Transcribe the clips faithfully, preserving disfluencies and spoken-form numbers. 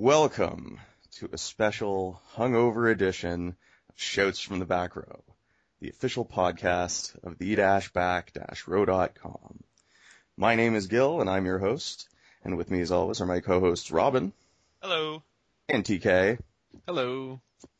Welcome to a special hungover edition of Shouts from the Back Row, the official podcast of the back row dot com. My name is Gil, and I'm your host, and with me as always are my co-hosts Robin. Hello. And T K. Hello.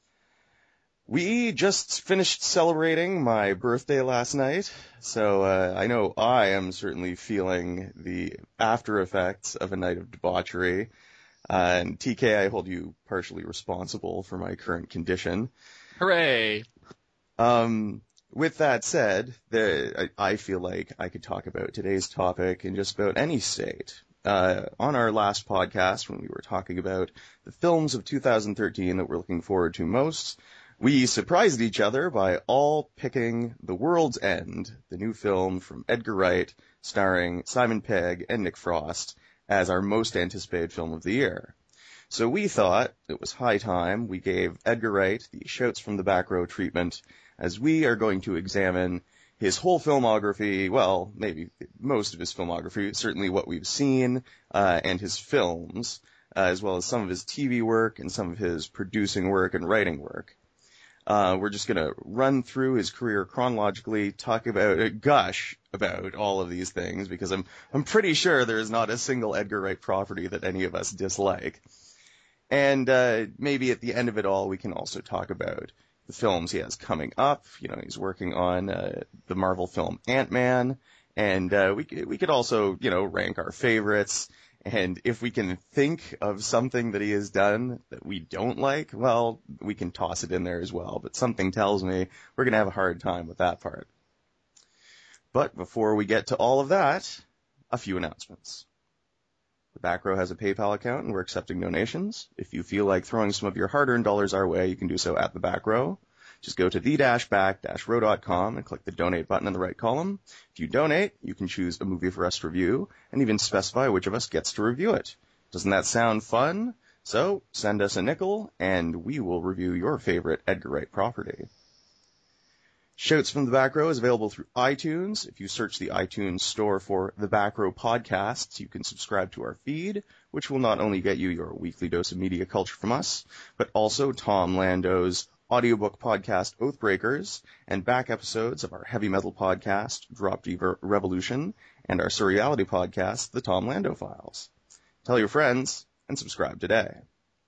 We just finished celebrating my birthday last night, so uh, I know I am certainly feeling the after effects of a night of debauchery. Uh, and T K, I hold you partially responsible for my current condition. Hooray! Um, with that said, there, I, I feel like I could talk about today's topic in just about any state. Uh, on our last podcast, when we were talking about the films of two thousand thirteen that we're looking forward to most, we surprised each other by all picking The World's End, the new film from Edgar Wright, starring Simon Pegg and Nick Frost, as our most anticipated film of the year. So we thought it was high time we gave Edgar Wright the Shouts from the Back Row treatment, as we are going to examine his whole filmography, well, maybe most of his filmography, certainly what we've seen, uh, and his films, uh, as well as some of his T V work and some of his producing work and writing work. Uh, we're just going to run through his career chronologically, talk about, uh, gush about all of these things, because I'm, I'm pretty sure there is not a single Edgar Wright property that any of us dislike. And, uh, maybe at the end of it all, we can also talk about the films he has coming up. You know, he's working on, uh, the Marvel film Ant-Man, and, uh, we, we could also, you know, rank our favorites. And if we can think of something that he has done that we don't like, well, we can toss it in there as well. But something tells me we're going to have a hard time with that part. But before we get to all of that, a few announcements. The Back Row has a PayPal account, and we're accepting donations. If you feel like throwing some of your hard-earned dollars our way, you can do so at the Back Row. Just go to the back row dot com and click the donate button in the right column. If you donate, you can choose a movie for us to review and even specify which of us gets to review it. Doesn't that sound fun? So send us a nickel and we will review your favorite Edgar Wright property. Shouts from the Back Row is available through iTunes. If you search the iTunes store for The Back Row Podcasts, you can subscribe to our feed, which will not only get you your weekly dose of media culture from us, but also Tom Lando's audiobook podcast Oathbreakers, and back episodes of our heavy metal podcast Drop D Revolution, and our surreality podcast The Tom Lando Files. Tell your friends and subscribe today.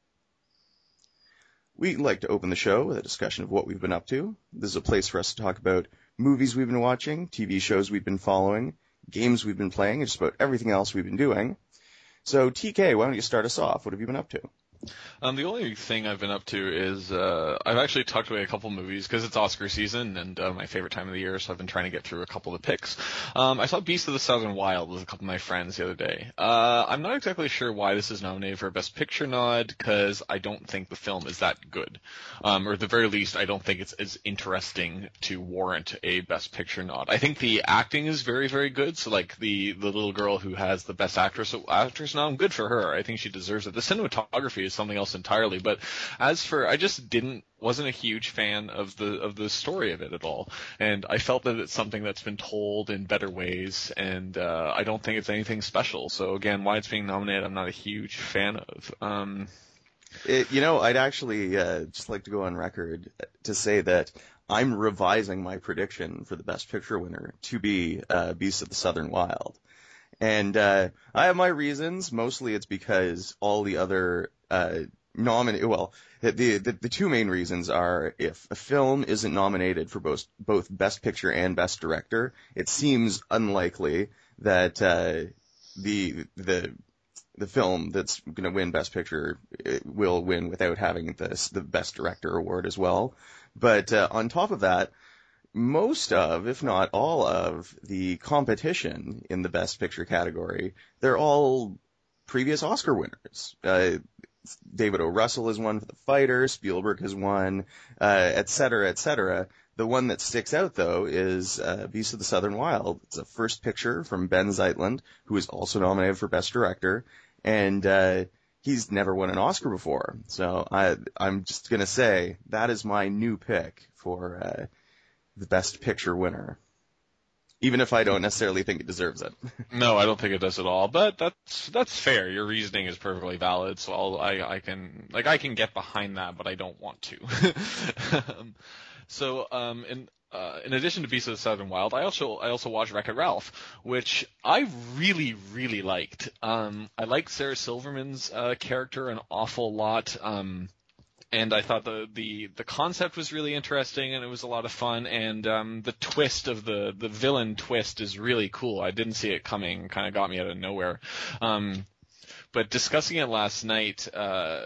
We'd like to open the show with a discussion of what we've been up to. This is a place for us to talk about movies we've been watching, T V shows we've been following, games we've been playing, and just about everything else we've been doing. So T K, why don't you start us off? What have you been up to? Um, the only thing I've been up to is uh, I've actually tucked away a couple movies because it's Oscar season and uh, my favorite time of the year, so I've been trying to get through a couple of the picks. Um, I saw Beast of the Southern Wild with a couple of my friends the other day. Uh, I'm not exactly sure why this is nominated for a Best Picture nod because I don't think the film is that good. Um, or at the very least, I don't think it's as interesting to warrant a Best Picture nod. I think the acting is very, very good. So like the, the little girl who has the Best Actress actress nom, good for her. I think she deserves it. The cinematography is something else entirely, but as for I just didn't wasn't a huge fan of the of the story of it at all, and I felt that it's something that's been told in better ways, and uh, I don't think it's anything special. So again, why it's being nominated, I'm not a huge fan of. Um, it, you know, I'd actually uh, just like to go on record to say that I'm revising my prediction for the Best Picture winner to be uh, Beast of the Southern Wild. And uh, I have my reasons. Mostly it's because all the other uh, nominated, well, the, the the two main reasons are if a film isn't nominated for both both Best Picture and Best Director, it seems unlikely that uh, the the the film that's going to win Best Picture will win without having this, the Best Director award as well. But uh, on top of that, most of, if not all of, the competition in the Best Picture category, they're all previous Oscar winners. Uh, David O. Russell has won for The Fighter, Spielberg has won, uh, et cetera, et cetera. The one that sticks out, though, is uh, Beast of the Southern Wild. It's a first picture from Ben Zeitlin, who is also nominated for Best Director, and uh, he's never won an Oscar before. So I, I'm just going to say that is my new pick for uh, the Best Picture winner. even if I don't necessarily think it deserves it. No, I don't think it does at all. But that's that's fair. Your reasoning is perfectly valid. So I'll, I I can like I can get behind that, but I don't want to. um, so um in uh, in addition to Beasts of the Southern Wild, I also I also watched Wreck-It Ralph, which I really really liked. Um, I liked Sarah Silverman's uh, character an awful lot. Um. And I thought the, the, the concept was really interesting, and it was a lot of fun. And um, the twist of the, the villain twist is really cool. I didn't see it coming; kind of got me out of nowhere. Um, but discussing it last night, uh,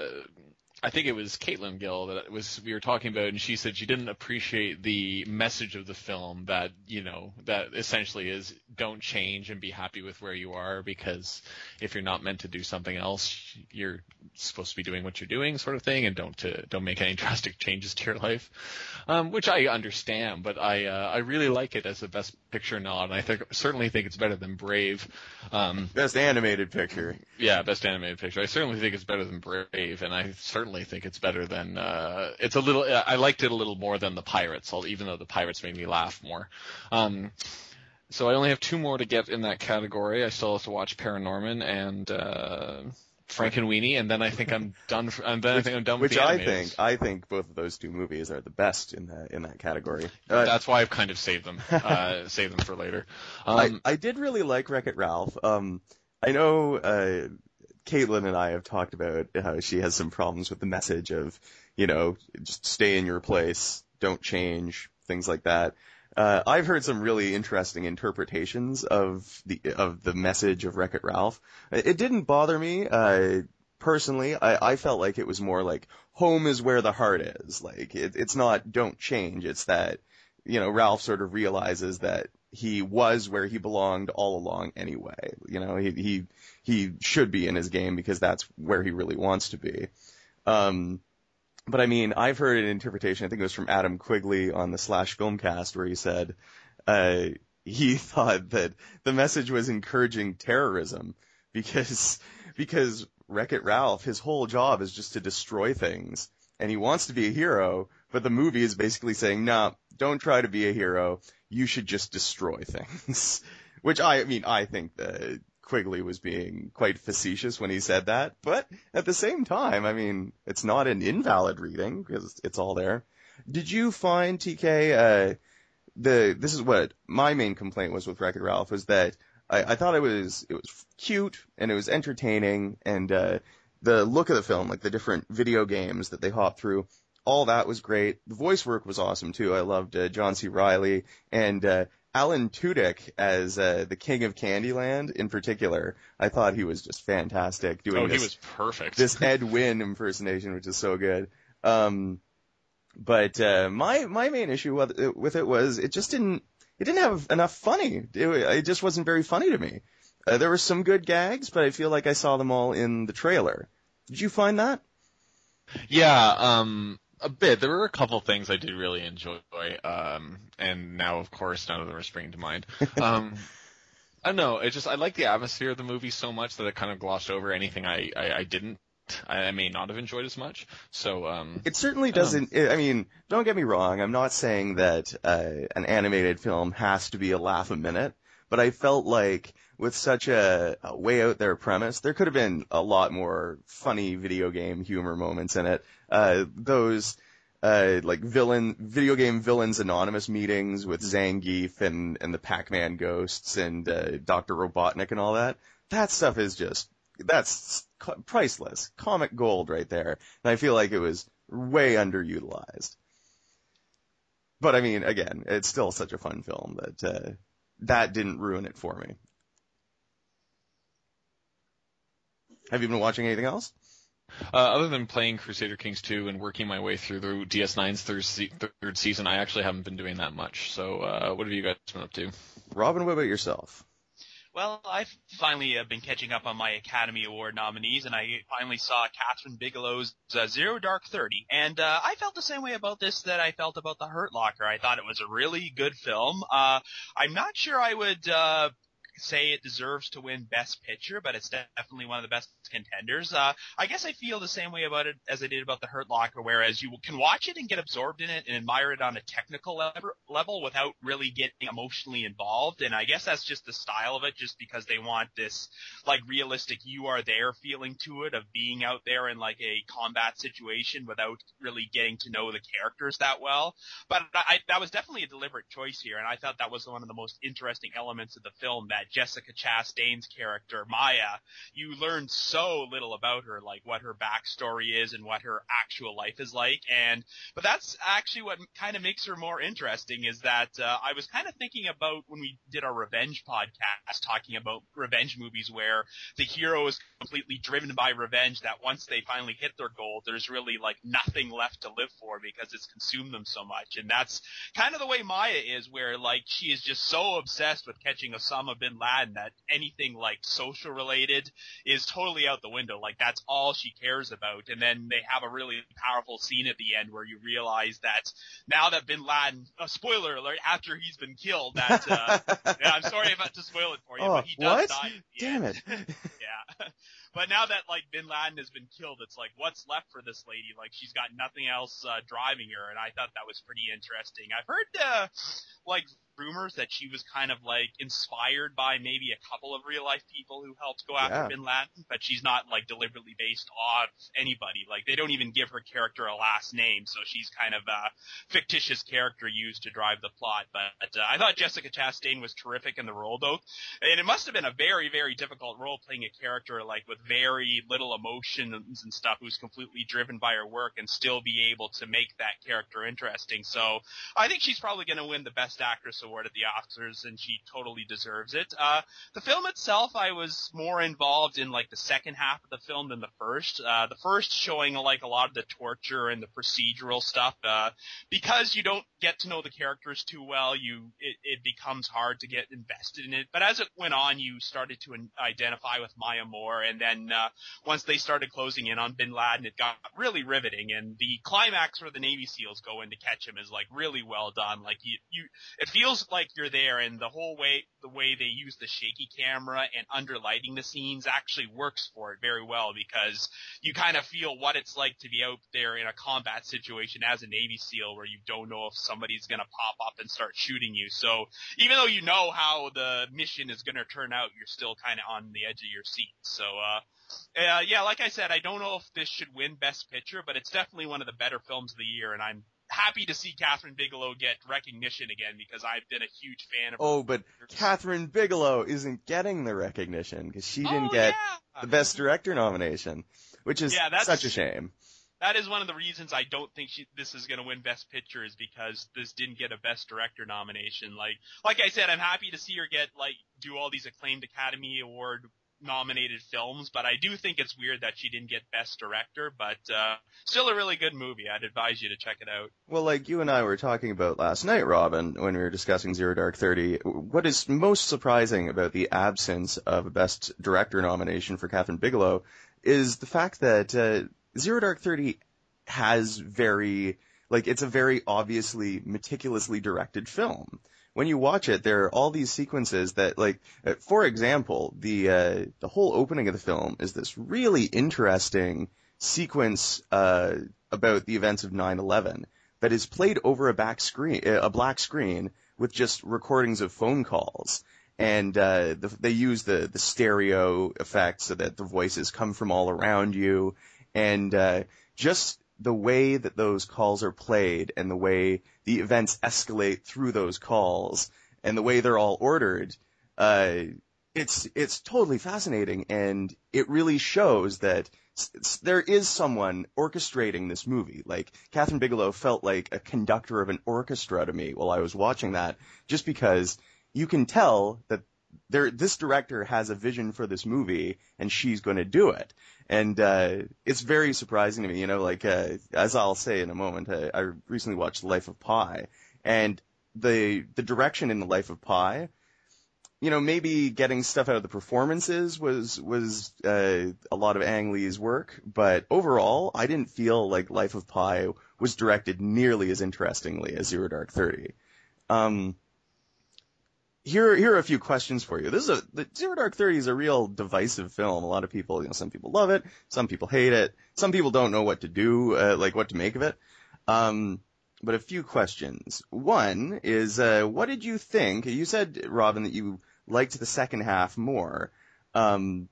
I think it was Caitlin Gill that it was we were talking about, and she said she didn't appreciate the message of the film that you know that essentially is don't change and be happy with where you are, because if you're not meant to do something else, you're supposed to be doing what you're doing, sort of thing, and don't to, don't make any drastic changes to your life, um, which I understand, but I uh, I really like it as a Best Picture nod, and I think certainly think it's better than Brave. Um, Best Animated Picture. Yeah, Best Animated Picture. I certainly think it's better than Brave, and I certainly think it's better than uh it's a little I liked it a little more than the Pirates, even though the Pirates made me laugh more. Um so I only have two more to get in that category. I still have to watch Paranorman and uh Frankenweenie, and then I think I'm done for, and then which, I think I'm done with with the the I animateds. think I think both of those two movies are the best in that in that category. Uh, That's why I've kind of saved them uh saved them for later. Um, I, I did really like Wreck-It Ralph. Um I know uh Caitlin and I have talked about how she has some problems with the message of, you know, just stay in your place, don't change, things like that. Uh, I've heard some really interesting interpretations of the of the message of Wreck-It Ralph. It didn't bother me. Uh, personally, I, I felt like it was more like home is where the heart is. Like it, it's not don't change. It's that, you know, Ralph sort of realizes that he was where he belonged all along anyway. You know, he, he, he should be in his game because that's where he really wants to be. Um, but I mean, I've heard an interpretation, I think it was from Adam Quigley on the Slash Filmcast, where he said, uh, he thought that the message was encouraging terrorism because, because Wreck-It Ralph, his whole job is just to destroy things, and he wants to be a hero, but the movie is basically saying, nah, don't try to be a hero. You should just destroy things. Which I, I mean, I think that Quigley was being quite facetious when he said that, but at the same time, I mean, it's not an invalid reading because it's all there. Did you find, T K, uh, the, this is what my main complaint was with Wreck-It Ralph, was that I, I thought it was, it was cute and it was entertaining, and, uh, the look of the film, like the different video games that they hop through, all that was great. The voice work was awesome too. I loved uh, John C. Reilly and uh, Alan Tudyk as uh, the King of Candyland in particular. I thought he was just fantastic doing oh, this. he was perfect. This Ed Wynn impersonation, which is so good. Um, but uh, my my main issue with it, with it was it just didn't it didn't have enough funny. It, it just wasn't very funny to me. Uh, there were some good gags, but I feel like I saw them all in the trailer. Did you find that? Yeah, um, a bit. There were a couple things I did really enjoy, um, and now, of course, none of them are springing to mind. Um, I don't know. It just I like the atmosphere of the movie so much that it kind of glossed over anything I, I, I didn't. I, I may not have enjoyed as much. So um, it certainly doesn't. I mean, don't get me wrong. I'm not saying that uh, an animated film has to be a laugh a minute, but I felt like with such a, a way out there premise, there could have been a lot more funny video game humor moments in it. Uh, those, uh, like villain, video game villains anonymous meetings with Zangief and, and the Pac-Man ghosts and, uh, Doctor Robotnik and all that. That stuff is just, that's priceless. Comic gold right there. And I feel like it was way underutilized. But I mean, again, it's still such a fun film that, uh, that didn't ruin it for me. Have you been watching anything else? Uh, other than playing Crusader Kings two and working my way through the D S nine's third, se- third season, I actually haven't been doing that much. So uh, what have you guys been up to? Robin, what about yourself? Well, I've finally uh, been catching up on my Academy Award nominees, and I finally saw Catherine Bigelow's uh, Zero Dark Thirty. And uh, I felt the same way about this that I felt about The Hurt Locker. I thought it was a really good film. Uh, I'm not sure I would... Uh, say it deserves to win Best Picture, but it's definitely one of the best contenders. Uh, I guess I feel the same way about it as I did about The Hurt Locker, whereas you can watch it and get absorbed in it and admire it on a technical level, level without really getting emotionally involved. And I guess that's just the style of it, just because they want this like realistic you are there feeling to it of being out there in like a combat situation without really getting to know the characters that well. But I, that was definitely a deliberate choice here, and I thought that was one of the most interesting elements of the film, that Jessica Chastain's character, Maya, you learn so little about her, like what her backstory is and what her actual life is like. And but that's actually what kind of makes her more interesting, is that uh, I was kind of thinking about when we did our revenge podcast, talking about revenge movies where the hero is completely driven by revenge, that once they finally hit their goal, there's really like nothing left to live for because it's consumed them so much. And that's kind of the way Maya is, where like she is just so obsessed with catching Osama bin Laden that anything like social related is totally out the window. Like that's all she cares about. And then they have a really powerful scene at the end where you realize that now that bin Laden, a uh, spoiler alert, after he's been killed, that uh, yeah, I'm sorry about to spoil it for you, oh, but he does what? die. Damn end. it. Yeah. But now that like bin Laden has been killed, it's like, what's left for this lady? Like she's got nothing else uh, driving her, and I thought that was pretty interesting. I've heard uh, like rumors that she was kind of like inspired by maybe a couple of real life people who helped go after Yeah. bin Laden, but she's not like deliberately based off anybody. Like they don't even give her character a last name, so she's kind of a fictitious character used to drive the plot. But uh, I thought Jessica Chastain was terrific in the role, though, and it must have been a very, very difficult role playing a character like with very little emotions and stuff, who's completely driven by her work and still be able to make that character interesting. So I think she's probably going to win the Best Actress award at the Oscars, and she totally deserves it. Uh, the film itself, I was more involved in like the second half of the film than the first. Uh, the first showing like a lot of the torture and the procedural stuff. Uh, because you don't get to know the characters too well, you it, it becomes hard to get invested in it. But as it went on, you started to in- identify with Maya more, and then uh, once they started closing in on bin Laden, it got really riveting. And the climax where the Navy SEALs go in to catch him is like really well done. Like you, you it feels like you're there, and the whole way the way they use the shaky camera and underlighting the scenes actually works for it very well, because you kind of feel what it's like to be out there in a combat situation as a Navy SEAL where you don't know if somebody's going to pop up and start shooting you. So even though you know how the mission is going to turn out, you're still kind of on the edge of your seat. So, uh, uh, yeah, like I said, I don't know if this should win Best Picture, but it's definitely one of the better films of the year, and I'm happy to see Catherine Bigelow get recognition again, because I've been a huge fan of her. Oh, but Catherine Bigelow isn't getting the recognition because she didn't oh, get yeah. the Best Director nomination, which is yeah, that's, such a shame. That is one of the reasons I don't think she, this is going to win Best Picture, is because this didn't get a Best Director nomination. Like, like I said, I'm happy to see her get, like, do all these acclaimed Academy Award nominated films, but I do think it's weird that she didn't get Best Director, but uh still a really good movie. I'd advise you to check it out. Well, like you and I were talking about last night, Robin, when we were discussing Zero Dark Thirty, what is most surprising about the absence of a Best Director nomination for Catherine Bigelow is the fact that uh, Zero Dark Thirty has very, like, it's a very obviously meticulously directed film. When you watch it, there are all these sequences that, like, uh, for example, the uh, the whole opening of the film is this really interesting sequence uh, about the events of nine eleven that is played over a back screen, a black screen, with just recordings of phone calls. And uh, the, they use the, the stereo effect so that the voices come from all around you. And uh, just the way that those calls are played and the way the events escalate through those calls and the way they're all ordered, uh, it's it's totally fascinating. And it really shows that there is someone orchestrating this movie. Like, Catherine Bigelow felt like a conductor of an orchestra to me while I was watching that, just because you can tell that there, this director has a vision for this movie, and she's going to do it. And uh, it's very surprising to me, you know, like, uh, as I'll say in a moment, uh, I recently watched Life of Pi, and the the direction in The Life of Pi, you know, maybe getting stuff out of the performances was was uh, a lot of Ang Lee's work, but overall, I didn't feel like Life of Pi was directed nearly as interestingly as Zero Dark Thirty. Um, here, here are a few questions for you. This is a, the Zero Dark Thirty is a real divisive film. A lot of people, you know, some people love it, some people hate it, some people don't know what to do, uh, like what to make of it. Um, but a few questions. One is, uh, what did you think? You said, Robin, that you liked the second half more. Um,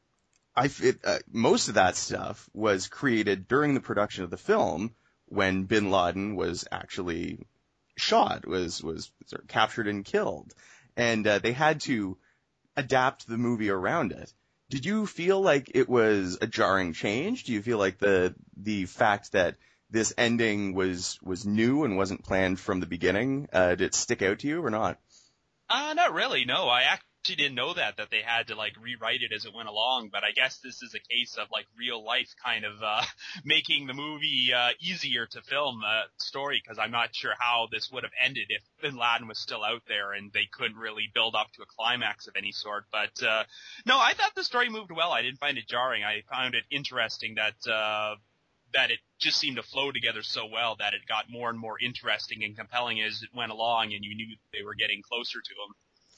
I, it, uh, most of that stuff was created during the production of the film when Bin Laden was actually shot, was, was sort of captured and killed. And, uh, they had to adapt the movie around it. Did you feel like it was a jarring change? Do you feel like the, the fact that this ending was, was new and wasn't planned from the beginning, uh, did it stick out to you or not? Uh, not really, no. I actually didn't know that, that they had to, like, rewrite it as it went along, but I guess this is a case of, like, real life kind of, uh, making the movie, uh, easier to film a story, because I'm not sure how this would have ended if Bin Laden was still out there and they couldn't really build up to a climax of any sort. But, uh, no, I thought the story moved well. I didn't find it jarring. I found it interesting that, uh, that it just seemed to flow together so well that it got more and more interesting and compelling as it went along, and you knew they were getting closer to him.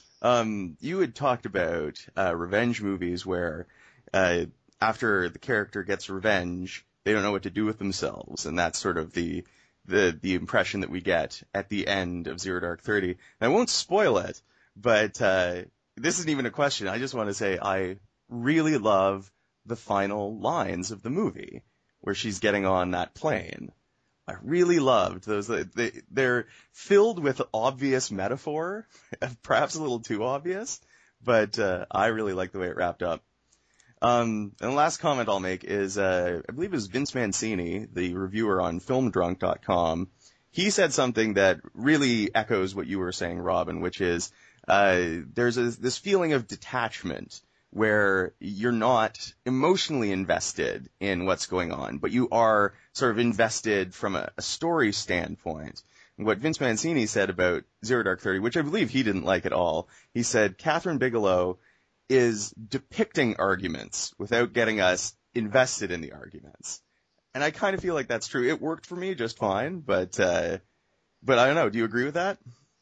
Um, you had talked about uh, revenge movies where uh, after the character gets revenge, they don't know what to do with themselves, and that's sort of the the the impression that we get at the end of Zero Dark Thirty. And I won't spoil it, but uh, this isn't even a question. I just want to say I really love the final lines of the movie where she's getting on that plane. I really loved those. They, they're filled with obvious metaphor, perhaps a little too obvious, but uh, I really like the way it wrapped up. Um, and the last comment I'll make is, uh, I believe it was Vince Mancini, the reviewer on film drunk dot com. He said something that really echoes what you were saying, Robin, which is uh, there's a, this feeling of detachment where you're not emotionally invested in what's going on, but you are sort of invested from a, a story standpoint. And what Vince Mancini said about Zero Dark Thirty, which I believe he didn't like at all, he said Catherine Bigelow is depicting arguments without getting us invested in the arguments. And I kind of feel like that's true. It worked for me just fine, but uh, but I don't know. Do you agree with that?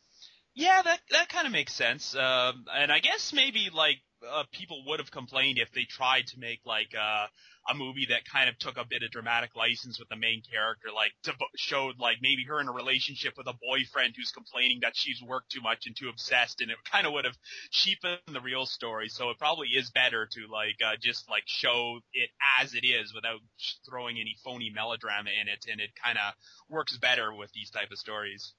Yeah, that that kind of makes sense. Um, and I guess maybe like uh, people would have complained if they tried to make like uh, a movie that kind of took a bit of dramatic license with the main character, like to showed like maybe her in a relationship with a boyfriend who's complaining that she's worked too much and too obsessed, and it kind of would have cheapened the real story. So it probably is better to like uh, just like show it as it is without throwing any phony melodrama in it, and it kind of works better with these type of stories.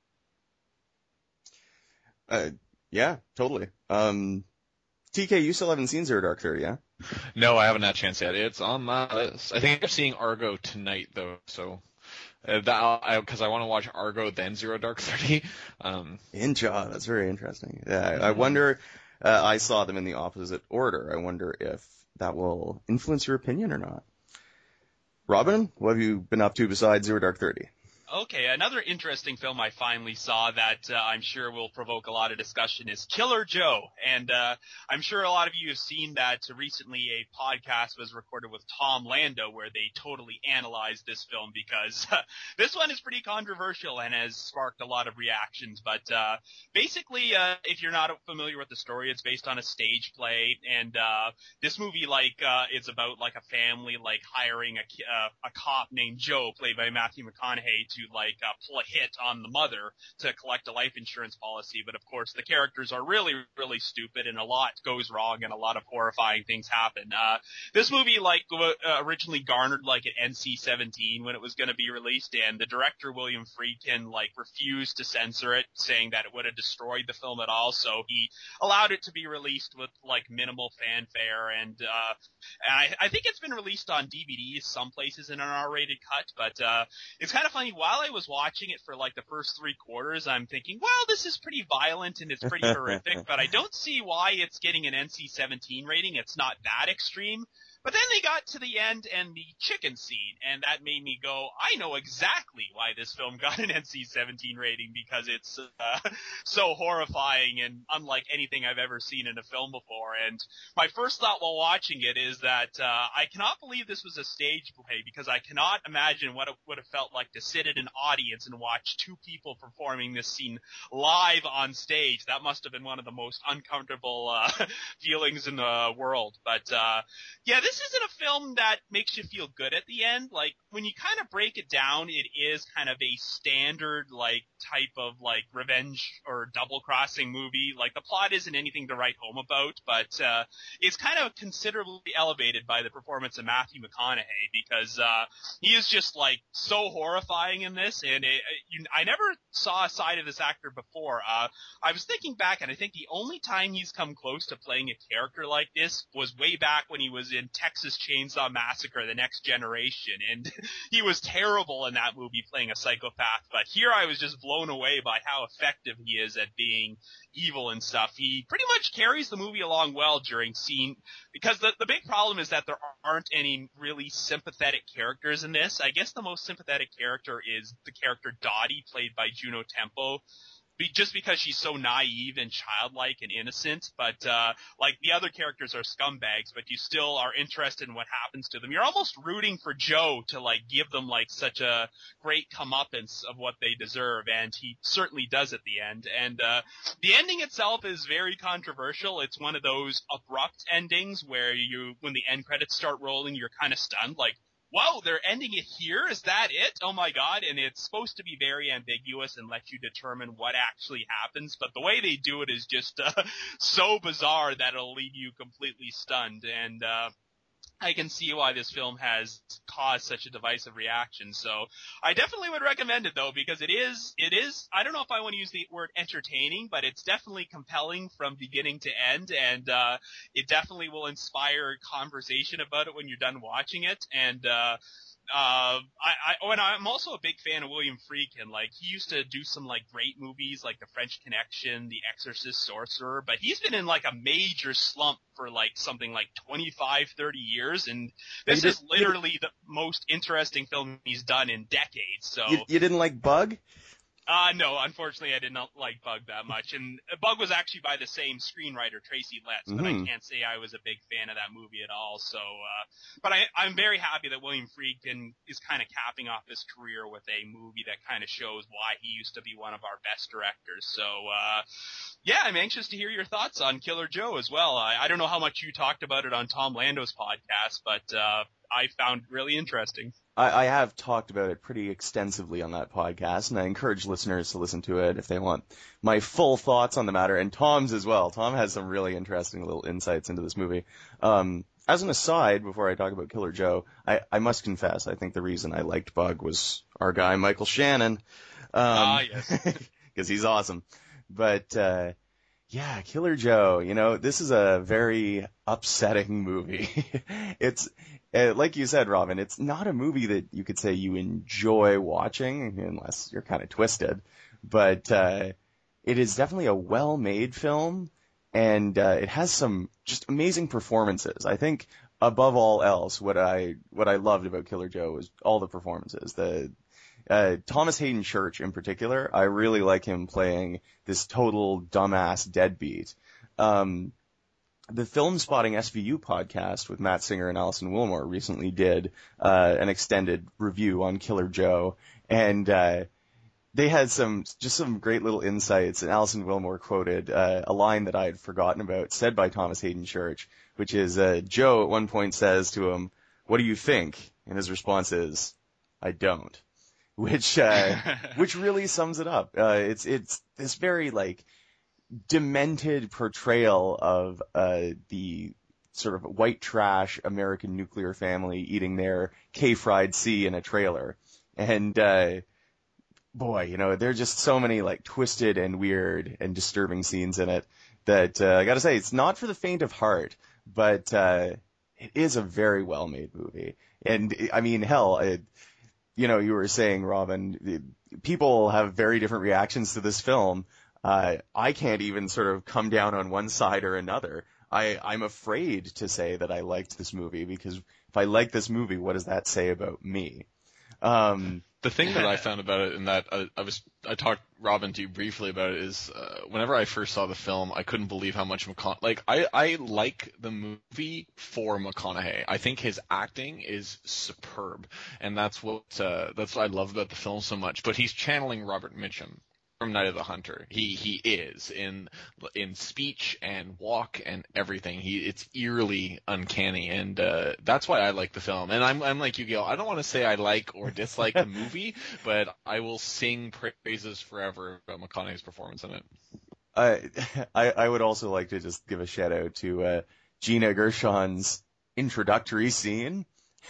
Uh, yeah, totally. Um, T K, you still haven't seen Zero Dark Thirty, yeah? No, I haven't had a chance yet. It's on my list. I think I'm seeing Argo tonight, though, so uh, that because I, I want to watch Argo then Zero Dark Thirty. Um, Incha, that's very interesting. Yeah, I, I wonder. Uh, I saw them in the opposite order. I wonder if that will influence your opinion or not. Robin, what have you been up to besides Zero Dark Thirty? Okay, another interesting film I finally saw that uh, I'm sure will provoke a lot of discussion is Killer Joe. And uh, I'm sure a lot of you have seen that recently a podcast was recorded with Tom Lando where they totally analyzed this film because uh, this one is pretty controversial and has sparked a lot of reactions. But uh, basically, uh, if you're not familiar with the story, it's based on a stage play. And uh, this movie, like, uh, it's about like a family like hiring a, uh, a cop named Joe, played by Matthew McConaughey, to like uh, pull a hit on the mother to collect a life insurance policy. But of course the characters are really, really stupid and a lot goes wrong and a lot of horrifying things happen. Uh, this movie like uh, originally garnered like an N C seventeen when it was going to be released, and the director William Friedkin like refused to censor it, saying that it would have destroyed the film at all. So he allowed it to be released with like minimal fanfare, and uh, I, I think it's been released on D V D some places in an R-rated cut. But uh, it's kind of funny. While I was watching it for like the first three quarters, I'm thinking, well, this is pretty violent and it's pretty horrific, but I don't see why it's getting an N C seventeen rating. It's not that extreme. But then they got to the end and the chicken scene, and that made me go, I know exactly why this film got an N C seventeen rating, because it's uh, so horrifying and unlike anything I've ever seen in a film before. And my first thought while watching it is that uh, I cannot believe this was a stage play, because I cannot imagine what it would have felt like to sit in an audience and watch two people performing this scene live on stage. That must have been one of the most uncomfortable uh, feelings in the world. But uh, yeah, this isn't a film that makes you feel good at the end. Like, when you kind of break it down, it is kind of a standard, like, type of, like, revenge or double-crossing movie. Like, the plot isn't anything to write home about, but uh, it's kind of considerably elevated by the performance of Matthew McConaughey, because uh, he is just, like, so horrifying in this, and it, you, I never saw a side of this actor before. Uh, I was thinking back, and I think the only time he's come close to playing a character like this was way back when he was in Texas Chainsaw Massacre: The Next Generation, and he was terrible in that movie playing a psychopath. But here I was just blown away by how effective he is at being evil and stuff. He pretty much carries the movie along well during scene, because the, the big problem is that there aren't any really sympathetic characters in this. I guess the most sympathetic character is the character Dottie, played by Juno Tempo. Be, just because she's so naive and childlike and innocent, but uh like the other characters are scumbags, but you still are interested in what happens to them. You're almost rooting for Joe to like give them like such a great comeuppance of what they deserve, and he certainly does at the end. And uh the ending itself is very controversial. It's one of those abrupt endings where you, when the end credits start rolling, you're kind of stunned, like, whoa, they're ending it here? Is that it? Oh my god. And it's supposed to be very ambiguous and let you determine what actually happens, but the way they do it is just uh, so bizarre that it'll leave you completely stunned. And uh I can see why this film has caused such a divisive reaction. So I definitely would recommend it, though, because it is, it is, I don't know if I want to use the word entertaining, but it's definitely compelling from beginning to end, and uh it definitely will inspire conversation about it when you're done watching it. And uh Uh, I, I, oh, and I'm also a big fan of William Friedkin. Like, he used to do some, like, great movies, like The French Connection, The Exorcist, Sorcerer, but he's been in, like, a major slump for, like, something like twenty-five, thirty years, and this you is did, literally the most interesting film he's done in decades, so. You, you didn't like Bug? Uh, no, unfortunately I did not like Bug that much, and Bug was actually by the same screenwriter, Tracy Letts, but Mm-hmm. I can't say I was a big fan of that movie at all, so, uh, but I, I'm very happy that William Friedkin is kind of capping off his career with a movie that kind of shows why he used to be one of our best directors, so, uh, yeah, I'm anxious to hear your thoughts on Killer Joe as well. I, I don't know how much you talked about it on Tom Lando's podcast, but, uh, I found it really interesting. I, I have talked about it pretty extensively on that podcast, and I encourage listeners to listen to it if they want my full thoughts on the matter, and Tom's as well. Tom has some really interesting little insights into this movie. Um, as an aside, before I talk about Killer Joe, I, I must confess, I think the reason I liked Bug was our guy, Michael Shannon. Ah, Um, yes. because he's awesome. But, uh, yeah, Killer Joe, you know, this is a very upsetting movie. It's, uh, like you said, Robin, it's not a movie that you could say you enjoy watching, unless you're kind of twisted. But, uh, it is definitely a well-made film, and, uh, it has some just amazing performances. I think, above all else, what I, what I loved about Killer Joe was all the performances. The, Uh, Thomas Hayden Church in particular, I really like him playing this total dumbass deadbeat. Um, the Film Spotting S V U podcast with Matt Singer and Alison Wilmore recently did uh, an extended review on Killer Joe, and uh, they had some just some great little insights, and Alison Wilmore quoted uh, a line that I had forgotten about, said by Thomas Hayden Church, which is, uh, Joe at one point says to him, "What do you think?" And his response is, "I don't." Which, uh, which really sums it up. Uh, it's, it's this very, like, demented portrayal of, uh, the sort of white trash American nuclear family eating their K-fried C in a trailer. And, uh, boy, you know, there are just so many, like, twisted and weird and disturbing scenes in it that, uh, I gotta say, it's not for the faint of heart, but, uh, it is a very well-made movie. And, I mean, hell, it, you know, you were saying, Robin, people have very different reactions to this film. Uh, I can't even sort of come down on one side or another. I, I'm afraid to say that I liked this movie, because if I like this movie, what does that say about me? Um, The thing that I found about it, and that I, I was, I talked Robin to you briefly about it, is uh, whenever I first saw the film, I couldn't believe how much McConaughey. Like, I, I like the movie for McConaughey. I think his acting is superb, and that's what uh, that's what I love about the film so much. But he's channeling Robert Mitchum from Night of the Hunter. He he is in in speech and walk and everything. He it's eerily uncanny, and uh, that's why I like the film. And I'm I'm like you, Gail. I don't want to say I like or dislike the movie, but I will sing praises forever about McConaughey's performance in it. I I, I would also like to just give a shout out to uh, Gina Gershon's introductory scene.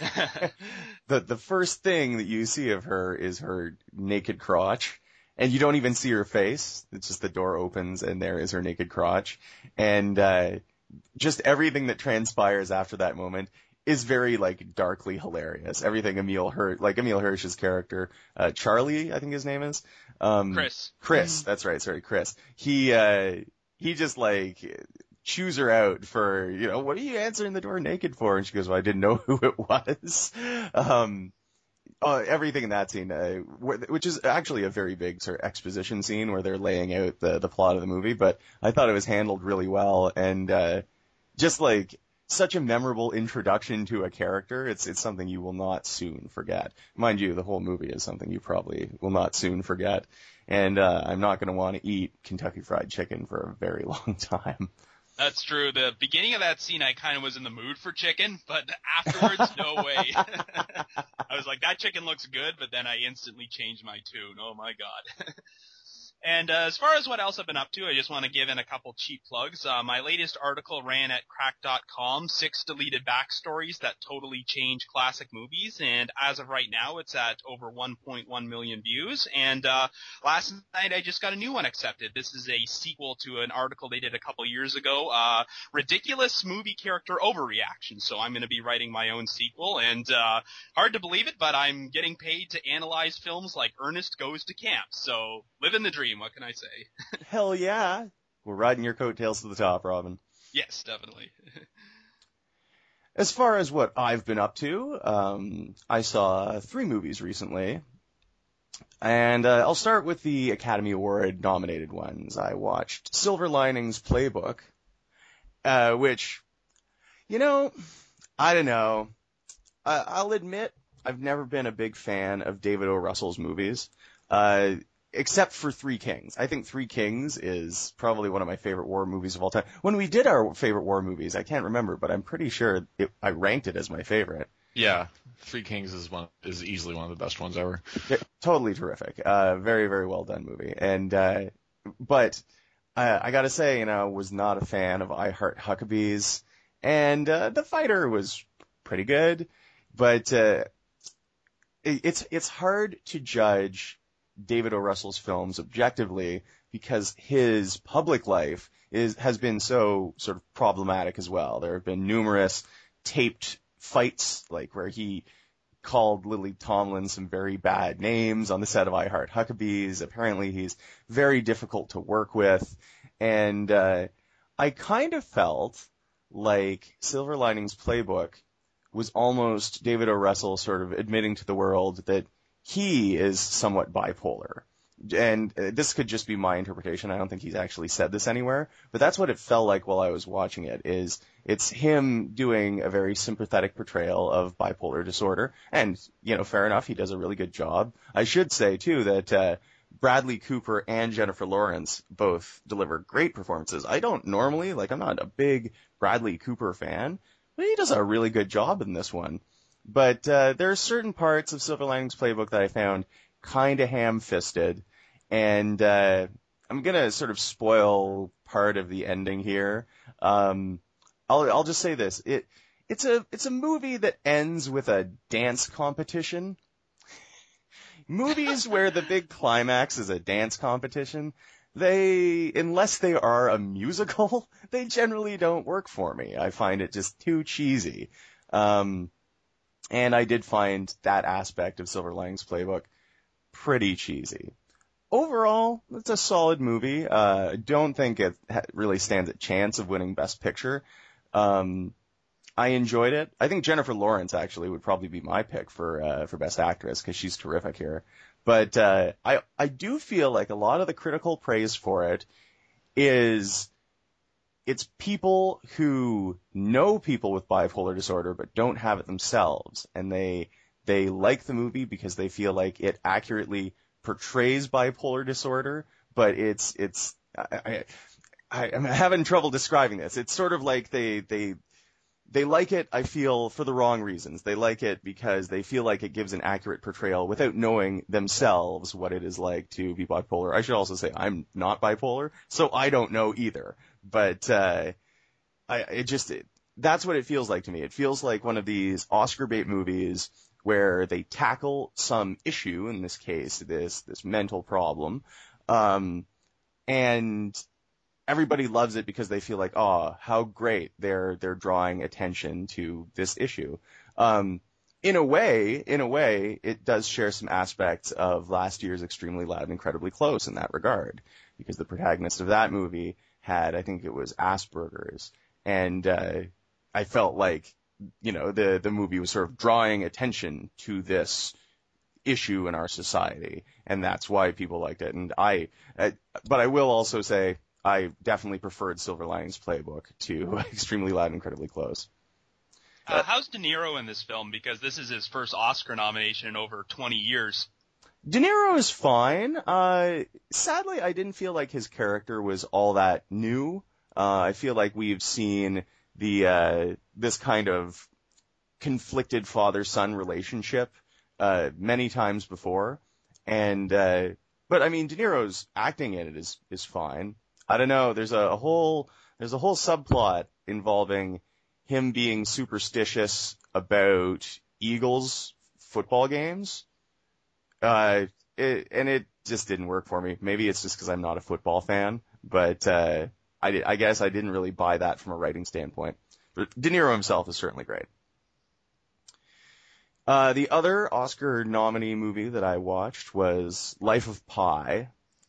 the the first thing that you see of her is her naked crotch. And you don't even see her face. It's just the door opens and there is her naked crotch. And uh just everything that transpires after that moment is very, like, darkly hilarious. Everything Emile Hirsch, like Emile Hirsch's character, uh Charlie, I think his name is. Um Chris. Chris, that's right, sorry, Chris. He, uh he just, like, chews her out for, you know, what are you answering the door naked for? And she goes, well, I didn't know who it was. Um Uh, everything in that scene, uh, which is actually a very big sort of exposition scene where they're laying out the, the plot of the movie, but I thought it was handled really well, and uh, just like such a memorable introduction to a character. It's it's something you will not soon forget. Mind you, the whole movie is something you probably will not soon forget, and uh, I'm not going to want to eat Kentucky Fried Chicken for a very long time. That's true. The beginning of that scene, I kind of was in the mood for chicken, but afterwards, no way. I was like, that chicken looks good, but then I instantly changed my tune. Oh my god. And uh, as far as what else I've been up to, I just want to give in a couple cheap plugs. Uh, my latest article ran at crack dot com, six deleted backstories that totally change classic movies, and as of right now, it's at over one point one million views. And uh, last night, I just got a new one accepted. This is a sequel to an article they did a couple years ago, uh, Ridiculous Movie Character Overreaction. So I'm going to be writing my own sequel, and uh, hard to believe it, but I'm getting paid to analyze films like Ernest Goes to Camp. So living the dream. What can I say? Hell yeah. We're riding your coattails to the top, Robin. Yes, definitely. As far as what I've been up to, um, I saw three movies recently. And uh, I'll start with the Academy Award nominated ones. I watched Silver Linings Playbook, uh, which, you know, I don't know. Uh, I'll admit I've never been a big fan of David O. Russell's movies. Uh, Except for Three Kings. I think Three Kings is probably one of my favorite war movies of all time. When we did our favorite war movies, I can't remember, but I'm pretty sure it, I ranked it as my favorite. Yeah, Three Kings is one is easily one of the best ones ever. Yeah, totally terrific. Uh, very, very well done movie. And uh, but uh, I gotta say, you know, was not a fan of I Heart Huckabees, and uh, The Fighter was pretty good, but uh, it, it's it's hard to judge David O. Russell's films objectively because his public life is has been so sort of problematic as well. There have been numerous taped fights, like where he called Lily Tomlin some very bad names on the set of I Heart Huckabees. Apparently he's very difficult to work with, and uh, I kind of felt like Silver Linings Playbook was almost David O. Russell sort of admitting to the world that he is somewhat bipolar. And uh, this could just be my interpretation. I don't think he's actually said this anywhere, but that's what it felt like while I was watching it, is it's him doing a very sympathetic portrayal of bipolar disorder. And, you know, fair enough, he does a really good job. I should say, too, that uh, Bradley Cooper and Jennifer Lawrence both deliver great performances. I don't normally, like, I'm not a big Bradley Cooper fan, but he does a really good job in this one. But uh, there are certain parts of Silver Linings Playbook that I found kind of ham-fisted, and uh, I'm going to sort of spoil part of the ending here. Um, I'll, I'll just say this. It, it's a, it's a movie that ends with a dance competition. Movies where the big climax is a dance competition, they, unless they are a musical, they generally don't work for me. I find it just too cheesy. Um, And I did find that aspect of Silver Linings Playbook pretty cheesy. overall, it's a solid movie. Uh, I don't think it ha- really stands a chance of winning Best Picture. Um, I enjoyed it. I think Jennifer Lawrence actually would probably be my pick for uh, for Best Actress because she's terrific here. But uh, I I do feel like a lot of the critical praise for it is it's people who know people with bipolar disorder but don't have it themselves, and they they like the movie because they feel like it accurately portrays bipolar disorder, but it's it's I, I I'm having trouble describing this. It's sort of like they they they like it, I feel, for the wrong reasons. They like it because they feel like it gives an accurate portrayal without knowing themselves what it is like to be bipolar. I should also say I'm not bipolar, so I don't know either. But uh I it just it, that's what it feels like to me. It feels like one of these Oscar bait movies where they tackle some issue, in this case, this this mental problem, um, and everybody loves it because they feel like, oh, how great they're they're drawing attention to this issue. Um, in a way, in a way, it does share some aspects of last year's Extremely Loud and Incredibly Close in that regard, because the protagonist of that movie had, I think it was Asperger's, and uh, I felt like, you know, the, the movie was sort of drawing attention to this issue in our society, and that's why people liked it. And I, uh, but I will also say I definitely preferred Silver Linings Playbook to Extremely Loud and Incredibly Close. Uh, how's De Niro in this film? Because this is his first Oscar nomination in over twenty years. De Niro is fine. Uh, sadly, I didn't feel like his character was all that new. Uh, I feel like we've seen the uh, this kind of conflicted father-son relationship uh, many times before, and uh, but I mean, De Niro's acting in it is is fine. I don't know. There's a, a whole there's a whole subplot involving him being superstitious about Eagles football games, uh, it, and it just didn't work for me. Maybe it's just because I'm not a football fan, but uh, I, I guess I didn't really buy that from a writing standpoint. But De Niro himself is certainly great. Uh, the other Oscar nominee movie that I watched was Life of Pi.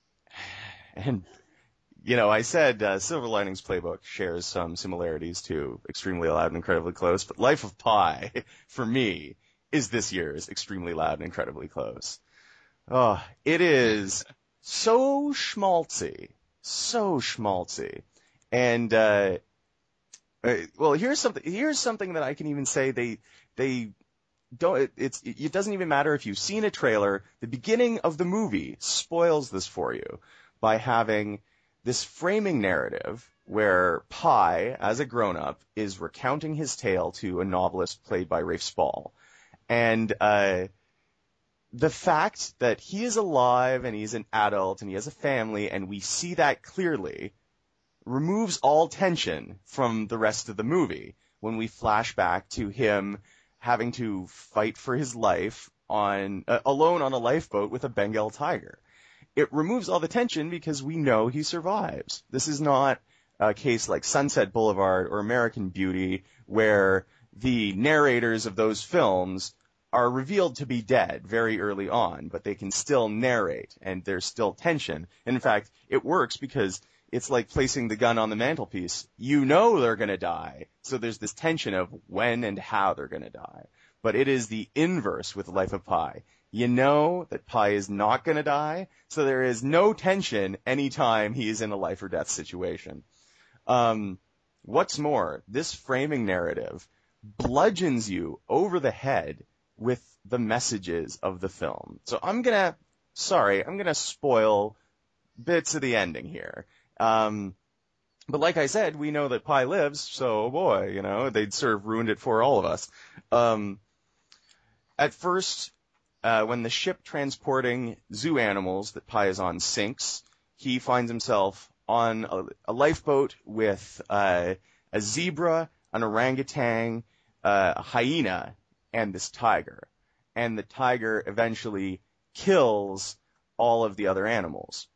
And, you know, I said uh, Silver Linings Playbook shares some similarities to Extremely Loud and Incredibly Close, but Life of Pi, for me, is this year's Extremely Loud and Incredibly Close. Oh, it is so schmaltzy, so schmaltzy. And, uh, uh, well, here's something, here's something that I can even say they, they, Don't, it, it's, it doesn't even matter if you've seen a trailer. The beginning of the movie spoils this for you by having this framing narrative where Pi, as a grown-up, is recounting his tale to a novelist played by Rafe Spall. And uh, the fact that he is alive and he's an adult and he has a family and we see that clearly removes all tension from the rest of the movie when we flash back to him having to fight for his life on uh, alone on a lifeboat with a Bengal tiger. It removes all the tension because we know he survives. This is not a case like Sunset Boulevard or American Beauty where the narrators of those films are revealed to be dead very early on, but they can still narrate and there's still tension. And in fact, it works because it's like placing the gun on the mantelpiece. You know they're going to die, so there's this tension of when and how they're going to die. But it is the inverse with Life of Pi. You know that Pi is not going to die, so there is no tension anytime he is in a life or death situation. Um, what's more, this framing narrative bludgeons you over the head with the messages of the film. So I'm going to, sorry, I'm going to spoil bits of the ending here. Um, but like I said, we know that Pi lives, so boy, you know, they'd sort of ruined it for all of us. Um, at first, uh, when the ship transporting zoo animals that Pi is on sinks, he finds himself on a, a lifeboat with uh, a zebra, an orangutan, uh, a hyena, and this tiger. And the tiger eventually kills all of the other animals.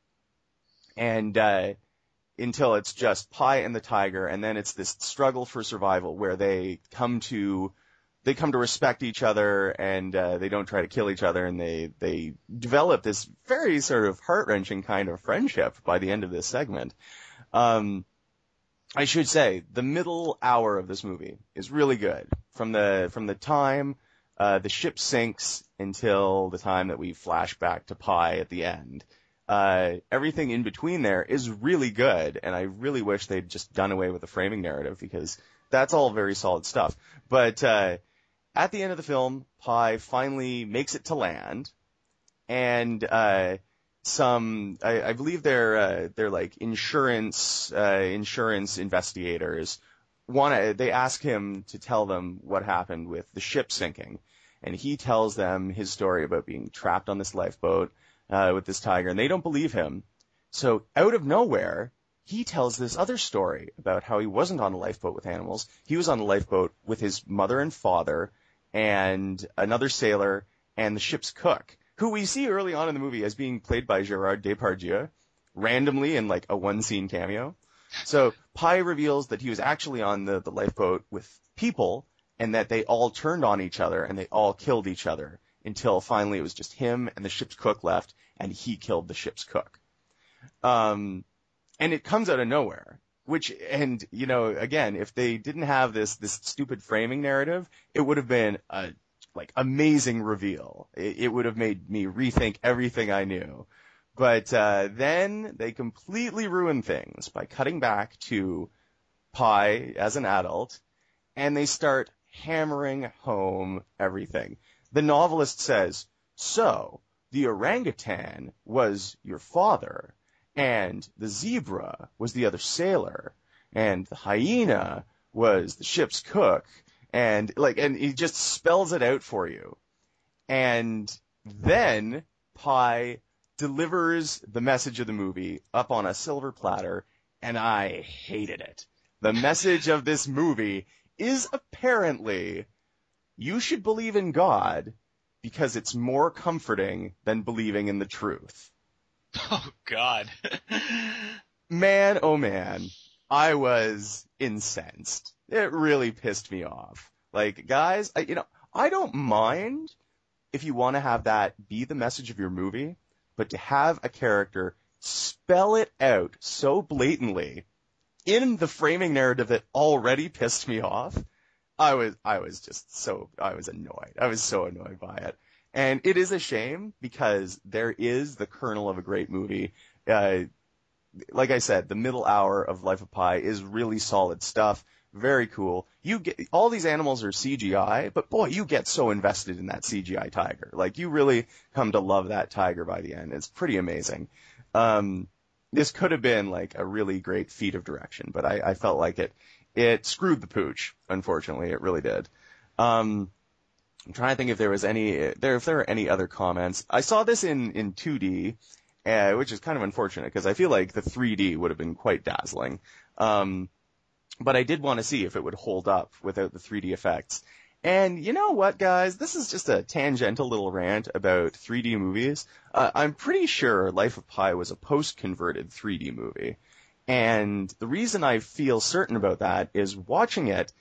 And uh, until it's just Pi and the tiger, and then it's this struggle for survival where they come to they come to respect each other, and uh, they don't try to kill each other, and they they develop this very sort of heart-wrenching kind of friendship by the end of this segment. Um, I should say the middle hour of this movie is really good. From the from the time uh, the ship sinks until the time that we flash back to Pi at the end. Uh, everything in between there is really good, and I really wish they'd just done away with the framing narrative, because that's all very solid stuff. But uh, at the end of the film, Pi finally makes it to land, and uh, some, I, I believe they're uh, they're like insurance uh, insurance investigators want to. They ask him to tell them what happened with the ship sinking, and he tells them his story about being trapped on this lifeboat uh, with this tiger, and they don't believe him. So out of nowhere, he tells this other story about how he wasn't on a lifeboat with animals. He was on a lifeboat with his mother and father and another sailor and the ship's cook, who we see early on in the movie as being played by Gerard Depardieu, randomly in like a one-scene cameo. So Pi reveals that he was actually on the, the lifeboat with people, and that they all turned on each other and they all killed each other until finally it was just him and the ship's cook left, and he killed the ship's cook. Um, and it comes out of nowhere, which, and, you know, again, if they didn't have this, this stupid framing narrative, it would have been a, like, amazing reveal. It, it would have made me rethink everything I knew. But, uh, then they completely ruin things by cutting back to Pi as an adult, and they start hammering home everything. The novelist says, so, the orangutan was your father, and the zebra was the other sailor, and the hyena was the ship's cook, and like, and he just spells it out for you. And then Pi delivers the message of the movie up on a silver platter, and I hated it. The message of this movie is apparently, you should believe in God because it's more comforting than believing in the truth. Oh, God. Man, oh man, I was incensed. It really pissed me off. Like, guys, I, you know, I don't mind if you want to have that be the message of your movie, but to have a character spell it out so blatantly in the framing narrative that already pissed me off, I was, I was just so, I was annoyed. I was so annoyed by it. And it is a shame because there is the kernel of a great movie. Uh, like I said, the middle hour of Life of Pi is really solid stuff. Very cool. You get, all these animals are C G I, but boy, you get so invested in that C G I tiger. Like, you really come to love that tiger by the end. It's pretty amazing. Um, this could have been like a really great feat of direction, but I, I felt like it, it screwed the pooch. Unfortunately, it really did. Um, I'm trying to think if there was any, there, if there are any other comments. I saw this in, in two D, uh, which is kind of unfortunate because I feel like the three D would have been quite dazzling. Um, but I did want to see if it would hold up without the three D effects. And you know what, guys? This is just a tangential little rant about three D movies. Uh, I'm pretty sure Life of Pi was a post-converted three D movie. And the reason I feel certain about that is watching it,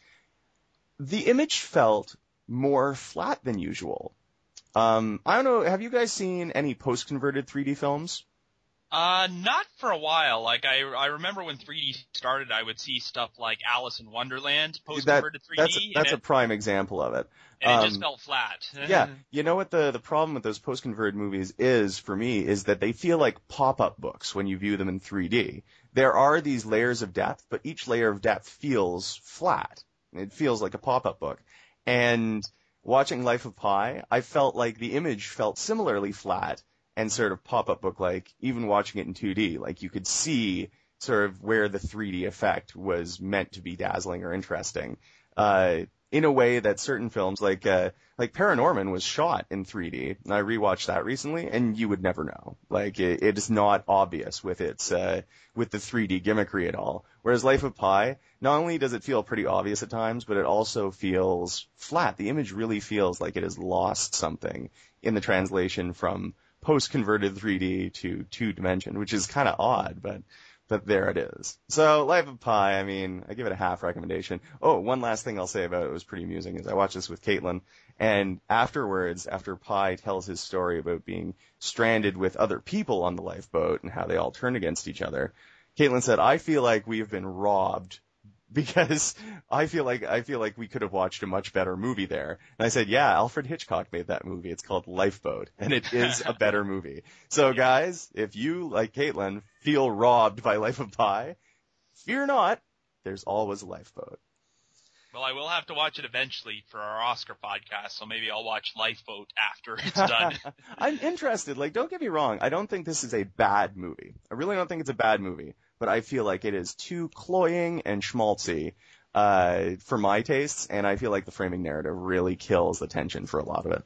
the image felt more flat than usual. Um, I don't know, have you guys seen any post-converted three D films? Uh, not for a while. Like, I, I remember when three D started, I would see stuff like Alice in Wonderland, post-converted that, three D. That's, that's a it, prime example of it. And um, it just felt flat. Yeah, you know what the, the problem with those post-converted movies is, for me, is that they feel like pop-up books when you view them in three D. There are these layers of depth, but each layer of depth feels flat. It feels like a pop-up book. And watching Life of Pi, I felt like the image felt similarly flat and sort of pop-up book-like, even watching it in two D. Like, you could see sort of where the three D effect was meant to be dazzling or interesting, uh, in a way that certain films, like uh, like Paranorman, was shot in three D. And I rewatched that recently, and you would never know. Like, it, it is not obvious with its uh, with the three D gimmickry at all. Whereas Life of Pi, not only does it feel pretty obvious at times, but it also feels flat. The image really feels like it has lost something in the translation from post-converted three D to two-dimension, which is kind of odd, but but there it is. So, Life of Pi, I mean, I give it a half recommendation. Oh, one last thing I'll say about it was pretty amusing is I watched this with Caitlin, and afterwards, after Pi tells his story about being stranded with other people on the lifeboat and how they all turned against each other, Caitlin said, I feel like we have been robbed because I feel like I feel like we could have watched a much better movie there. And I said, yeah, Alfred Hitchcock made that movie. It's called Lifeboat, and it is a better movie. So, guys, if you, like Caitlin, feel robbed by Life of Pi, fear not. There's always a Lifeboat. Well, I will have to watch it eventually for our Oscar podcast, so maybe I'll watch Lifeboat after it's done. I'm interested. Like, don't get me wrong. I don't think this is a bad movie. I really don't think it's a bad movie. But I feel like it is too cloying and schmaltzy uh, for my tastes, and I feel like the framing narrative really kills the tension for a lot of it.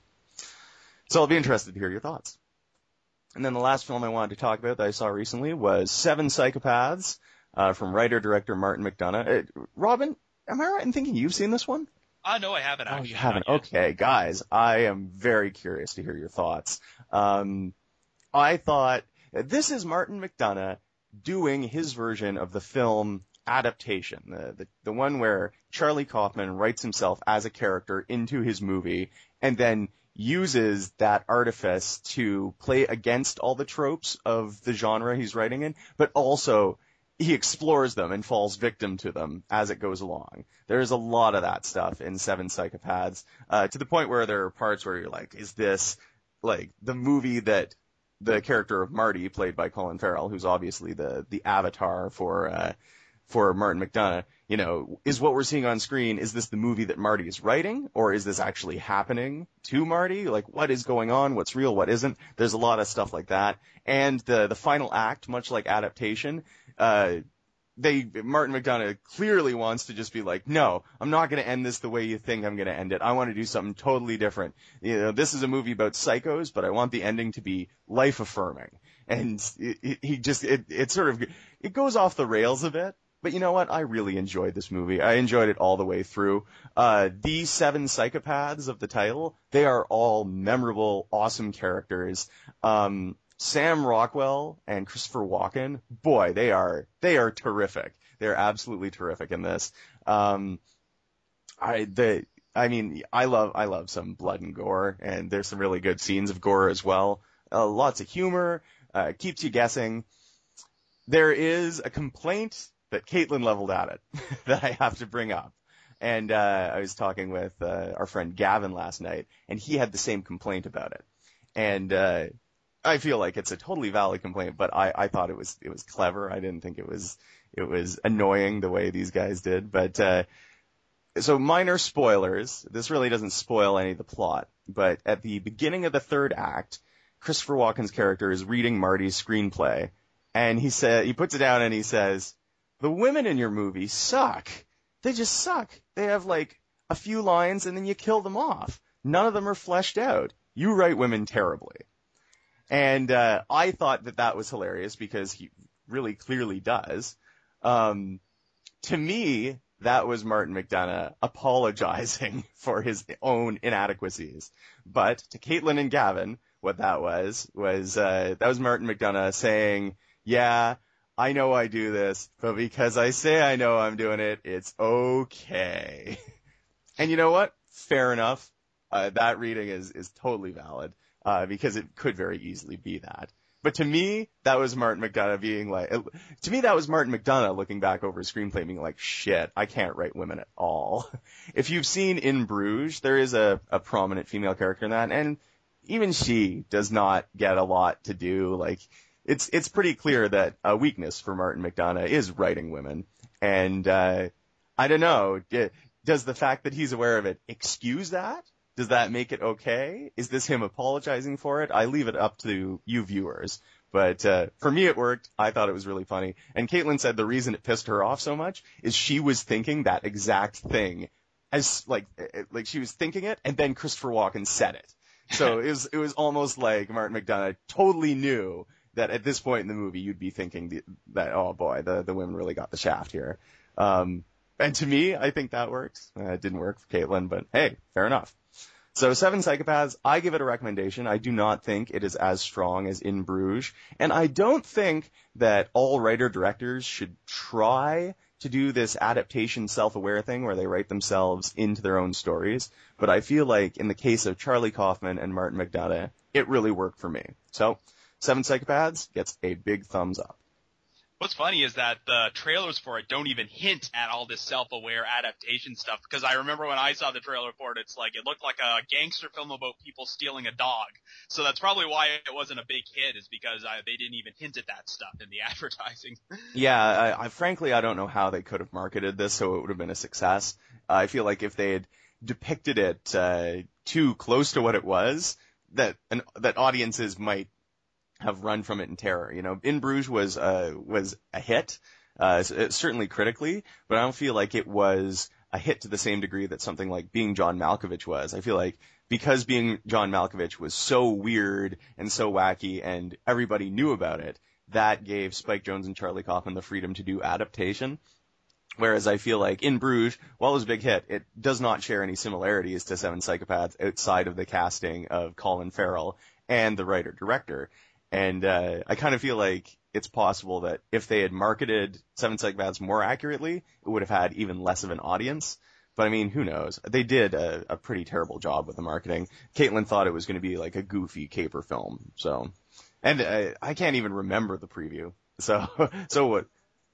So I'll be interested to hear your thoughts. And then the last film I wanted to talk about that I saw recently was Seven Psychopaths uh, from writer-director Martin McDonagh. Uh, Robin, am I right in thinking you've seen this one? Uh, no, I haven't actually. Oh, you haven't? Okay, guys, I am very curious to hear your thoughts. Um, I thought, this is Martin McDonagh doing his version of the film adaptation, the, the the one where Charlie Kaufman writes himself as a character into his movie and then uses that artifice to play against all the tropes of the genre he's writing in, but also he explores them and falls victim to them as it goes along. There's a lot of that stuff in Seven Psychopaths, uh, to the point where there are parts where you're like, is this like the movie that the character of Marty, played by Colin Farrell, who's obviously the, the avatar for, uh, for Martin McDonagh, you know, is what we're seeing on screen, is this the movie that Marty is writing, or is this actually happening to Marty? Like, what is going on? What's real? What isn't? There's a lot of stuff like that. And the, the final act, much like adaptation, uh, they, Martin McDonagh clearly wants to just be like, no, I'm not going to end this the way you think I'm going to end it. I want to do something totally different. You know, this is a movie about psychos, but I want the ending to be life affirming. And it, it, he just, it, it sort of, it goes off the rails a bit. But you know what? I really enjoyed this movie. I enjoyed it all the way through. Uh, the seven psychopaths of the title, they are all memorable, awesome characters. Um, Sam Rockwell and Christopher Walken, boy, they are, they are terrific. They're absolutely terrific in this. Um, I, the, I mean, I love, I love some blood and gore, and there's some really good scenes of gore as well. Uh, lots of humor, uh, keeps you guessing. There is a complaint that Caitlin leveled at it that I have to bring up. And, uh, I was talking with, uh, our friend Gavin last night, and he had the same complaint about it. And, uh, I feel like it's a totally valid complaint, but I, I thought it was, it was clever. I didn't think it was, it was annoying the way these guys did. But, uh, so minor spoilers. This really doesn't spoil any of the plot, but at the beginning of the third act, Christopher Walken's character is reading Marty's screenplay, and he said, he puts it down and he says, the women in your movie suck. They just suck. They have like a few lines and then you kill them off. None of them are fleshed out. You write women terribly. And uh, I thought that that was hilarious because he really clearly does. Um, to me, that was Martin McDonagh apologizing for his own inadequacies. But to Caitlin and Gavin, what that was, was uh, that was Martin McDonagh saying, yeah, I know I do this, but because I say I know I'm doing it, it's okay. And you know what? Fair enough. Uh, that reading is, is totally valid. Uh, because it could very easily be that. But to me, that was Martin McDonagh being like, to me, that was Martin McDonagh looking back over his screenplay being like, shit, I can't write women at all. If you've seen In Bruges, there is a, a prominent female character in that, and even she does not get a lot to do. Like, it's, it's pretty clear that a weakness for Martin McDonagh is writing women. And, uh, I don't know, does the fact that he's aware of it excuse that? Does that make it okay? Is this him apologizing for it? I leave it up to you viewers. But uh, for me, it worked. I thought it was really funny. And Caitlin said the reason it pissed her off so much is she was thinking that exact thing, as like like she was thinking it, and then Christopher Walken said it. So it was it was almost like Martin McDonagh totally knew that at this point in the movie you'd be thinking the, that oh boy, the the women really got the shaft here. Um, and to me, I think that works. Uh, it didn't work for Caitlin, but hey, fair enough. So Seven Psychopaths, I give it a recommendation. I do not think it is as strong as In Bruges, and I don't think that all writer-directors should try to do this adaptation self-aware thing where they write themselves into their own stories. But I feel like in the case of Charlie Kaufman and Martin McDonagh, it really worked for me. So Seven Psychopaths gets a big thumbs up. What's funny is that the trailers for it don't even hint at all this self-aware adaptation stuff, because I remember when I saw the trailer for it, it's like, it looked like a gangster film about people stealing a dog. So that's probably why it wasn't a big hit, is because I, they didn't even hint at that stuff in the advertising. Yeah, I, I, frankly, I don't know how they could have marketed this so it would have been a success. Uh, I feel like if they had depicted it uh, too close to what it was, that an, that audiences might have run from it in terror. You know, In Bruges was uh, was a hit, uh, certainly critically, but I don't feel like it was a hit to the same degree that something like Being John Malkovich was. I feel like because Being John Malkovich was so weird and so wacky and everybody knew about it, that gave Spike Jonze and Charlie Kaufman the freedom to do adaptation. Whereas I feel like In Bruges, while it was a big hit, it does not share any similarities to Seven Psychopaths outside of the casting of Colin Farrell and the writer-director. And uh, I kind of feel like it's possible that if they had marketed Seven Psychopaths more accurately, it would have had even less of an audience. But I mean, who knows? They did a, a pretty terrible job with the marketing. Caitlin thought it was going to be like a goofy caper film. So, and uh, I can't even remember the preview. So, so what?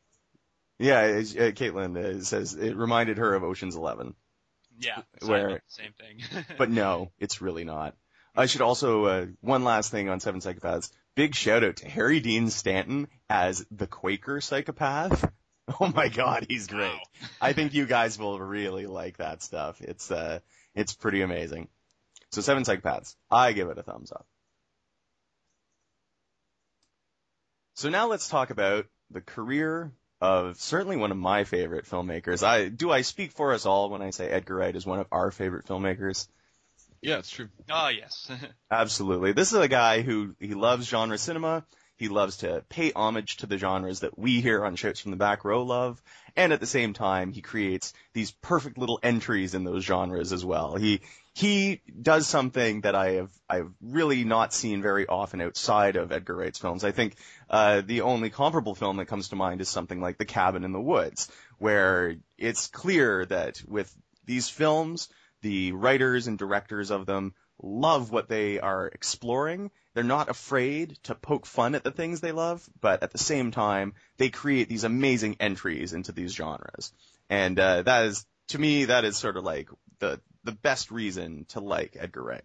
Yeah, uh, Caitlin uh, says it reminded her of Ocean's Eleven. Yeah, where the same thing. But no, it's really not. I should also, uh, one last thing on Seven Psychopaths. Big shout out to Harry Dean Stanton as the Quaker psychopath. Oh my God, he's great. Wow. I think you guys will really like that stuff. It's, uh, it's pretty amazing. So Seven Psychopaths, I give it a thumbs up. So now let's talk about the career of certainly one of my favorite filmmakers. I, do I speak for us all when I say Edgar Wright is one of our favorite filmmakers? Yeah, it's true. Oh, yes. Absolutely. This is a guy who, he loves genre cinema. He loves to pay homage to the genres that we here on Shouts from the Back Row love. And at the same time, he creates these perfect little entries in those genres as well. He, he does something that I have, I've really not seen very often outside of Edgar Wright's films. I think, uh, the only comparable film that comes to mind is something like The Cabin in the Woods, where it's clear that with these films, the writers and directors of them love what they are exploring. They're not afraid to poke fun at the things they love, but at the same time, they create these amazing entries into these genres. And uh, that is, to me, that is sort of like the the best reason to like Edgar Wright.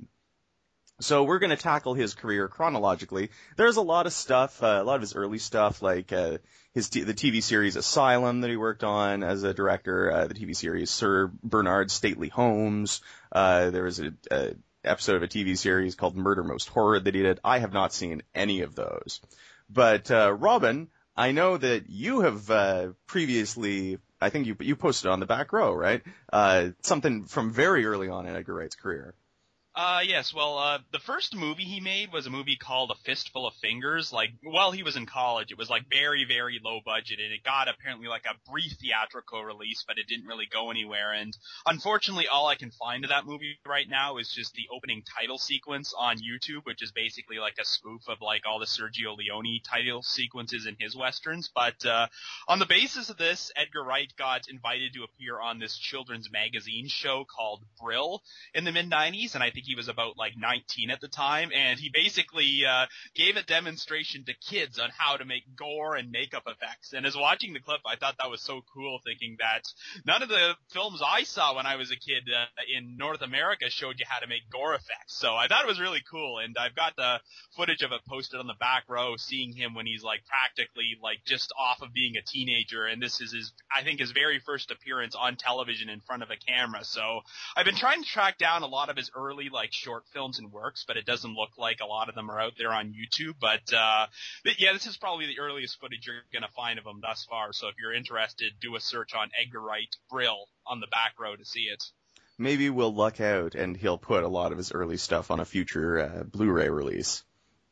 So we're going to tackle his career chronologically. There's a lot of stuff, uh, a lot of his early stuff, like uh, his t- the T V series Asylum that he worked on as a director, uh, the T V series Sir Bernard Stately Homes. Uh, there was a, a episode of a T V series called Murder Most Horrid that he did. I have not seen any of those. But uh, Robin, I know that you have uh, previously, I think you you posted on the Back Row, right? Uh, something from very early on in Edgar Wright's career. Uh, yes, well, uh, the first movie he made was a movie called A Fistful of Fingers. Like, while he was in college, it was like very, very low budget, and it got apparently like a brief theatrical release, but it didn't really go anywhere. And unfortunately, all I can find of that movie right now is just the opening title sequence on YouTube, which is basically like a spoof of like all the Sergio Leone title sequences in his westerns. But, uh, on the basis of this, Edgar Wright got invited to appear on this children's magazine show called Brill in the mid nineties, and I think he was about like nineteen at the time, and he basically uh gave a demonstration to kids on how to make gore and makeup effects. And as watching the clip, I thought that was so cool, thinking that none of the films I saw when I was a kid uh, in North America showed you how to make gore effects. So I thought it was really cool, and I've got the footage of it posted on the Back Row, seeing him when he's like practically like just off of being a teenager, and this is his, I think, his very first appearance on television in front of a camera. So I've been trying to track down a lot of his early like short films and works, but it doesn't look like a lot of them are out there on YouTube. But uh but yeah, this is probably the earliest footage you're going to find of him thus far. So if you're interested, do a search on Edgar Wright Brill on the Back Row to see it. Maybe we'll luck out and he'll put a lot of his early stuff on a future uh, Blu-ray release.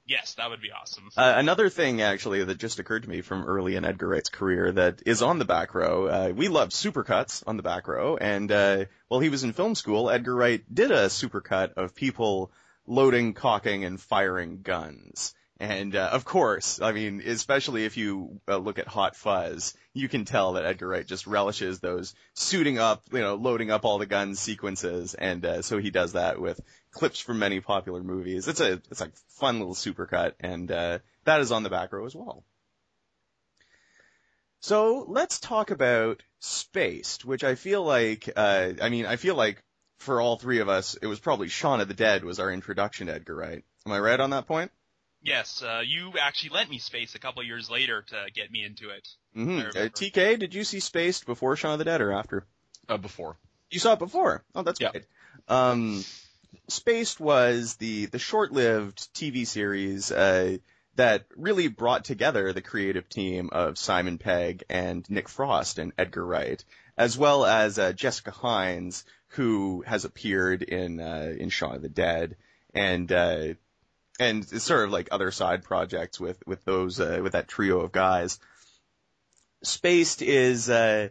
Yes, that would be awesome. Uh, another thing, actually, that just occurred to me from early in Edgar Wright's career that is on the back row, uh, we loved supercuts on the back row, and uh, while he was in film school, Edgar Wright did a supercut of people loading, cocking, and firing guns. And, uh, of course, I mean, especially if you uh, look at Hot Fuzz, you can tell that Edgar Wright just relishes those suiting up, you know, loading up all the guns sequences, and uh, so he does that with clips from many popular movies. It's a it's a fun little supercut, and uh, that is on the back row as well. So let's talk about Spaced, which I feel like, uh, I mean, I feel like for all three of us, it was probably Shaun of the Dead was our introduction to Edgar Wright. Am I right on that point? Yes, uh, you actually lent me Spaced a couple years later to get me into it. Mm-hmm. Uh, T K, did you see Spaced before Shaun of the Dead or after? Uh, before. You saw it before? Oh, that's yeah. great. Um, Spaced was the, the short-lived T V series uh, that really brought together the creative team of Simon Pegg and Nick Frost and Edgar Wright, as well as uh, Jessica Hines, who has appeared in uh, in Shaun of the Dead, and uh, and sort of like other side projects with with those uh, with that trio of guys. Spaced is, uh,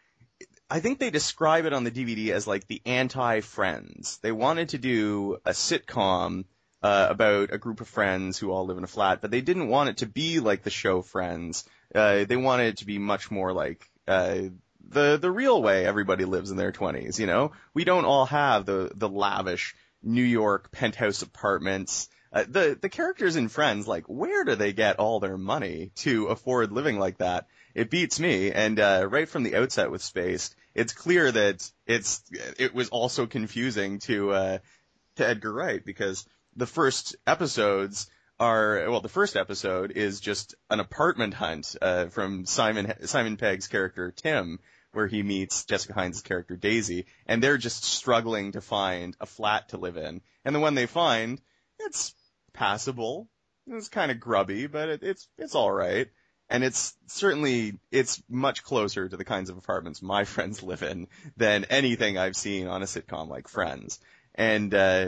I think they describe it on the D V D as like the anti-Friends. They wanted to do a sitcom uh, about a group of friends who all live in a flat, but they didn't want it to be like the show Friends. Uh, they wanted it to be much more like uh, the the real way everybody lives in their twenties. You know, we don't all have the the lavish New York penthouse apartments. Uh, the the characters in Friends, like, where do they get all their money to afford living like that? It beats me. And uh, right from the outset with Spaced, it's clear that it's it was also confusing to uh, to Edgar Wright, because the first episodes are well, the first episode is just an apartment hunt uh, from Simon Simon Pegg's character Tim, where he meets Jessica Hines' character Daisy, and they're just struggling to find a flat to live in. And the one they find, it's passable. It's kind of grubby, but it, it's it's all right. And it's certainly, it's much closer to the kinds of apartments my friends live in than anything I've seen on a sitcom like Friends. And, uh,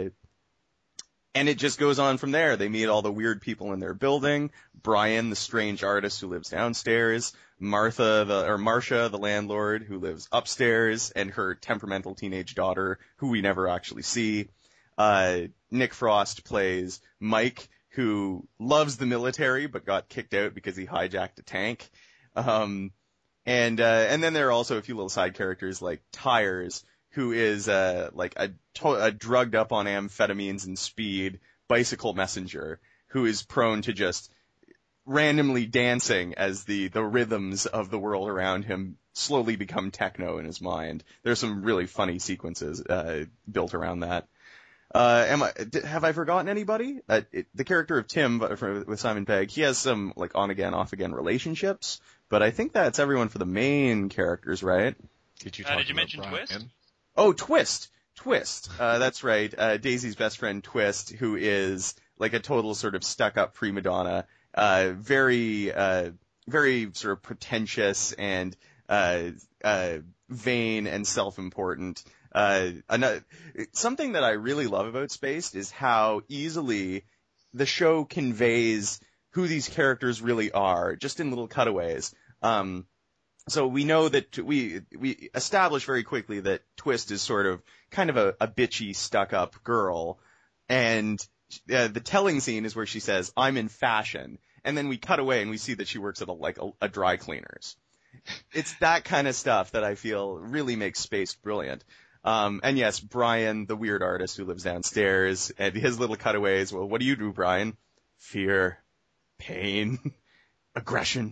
and it just goes on from there. They meet all the weird people in their building. Brian, the strange artist who lives downstairs. Martha, the, or Marcia, the landlord who lives upstairs, and her temperamental teenage daughter who we never actually see. Uh, Nick Frost plays Mike, who loves the military but got kicked out because he hijacked a tank. Um, and, uh, and then there are also a few little side characters like Tyres, who is, uh, like a, to- a drugged up on amphetamines and speed bicycle messenger who is prone to just randomly dancing as the, the rhythms of the world around him slowly become techno in his mind. There's some really funny sequences, uh, built around that. Uh, am I, have I forgotten anybody? Uh, it, the character of Tim with Simon Pegg, he has some, like, on-again, off-again relationships, but I think that's everyone for the main characters, right? Did you uh, talk did you about mention Brian? Twist? Oh, Twist! Twist. Uh, that's right. Uh, Daisy's best friend, Twist, who is, like, a total sort of stuck-up prima donna, uh, very, uh, very sort of pretentious and, uh, uh, vain and self-important. Uh, another, something that I really love about Spaced is how easily the show conveys who these characters really are, just in little cutaways. Um, so we know that we we establish very quickly that Twist is sort of kind of a, a bitchy, stuck-up girl, and uh, the telling scene is where she says, "I'm in fashion," and then we cut away and we see that she works at a, like a, a dry cleaners. It's that kind of stuff that I feel really makes Spaced brilliant. Um, and yes, Brian, the weird artist who lives downstairs, and his little cutaways. Well, what do you do, Brian? Fear, pain, aggression.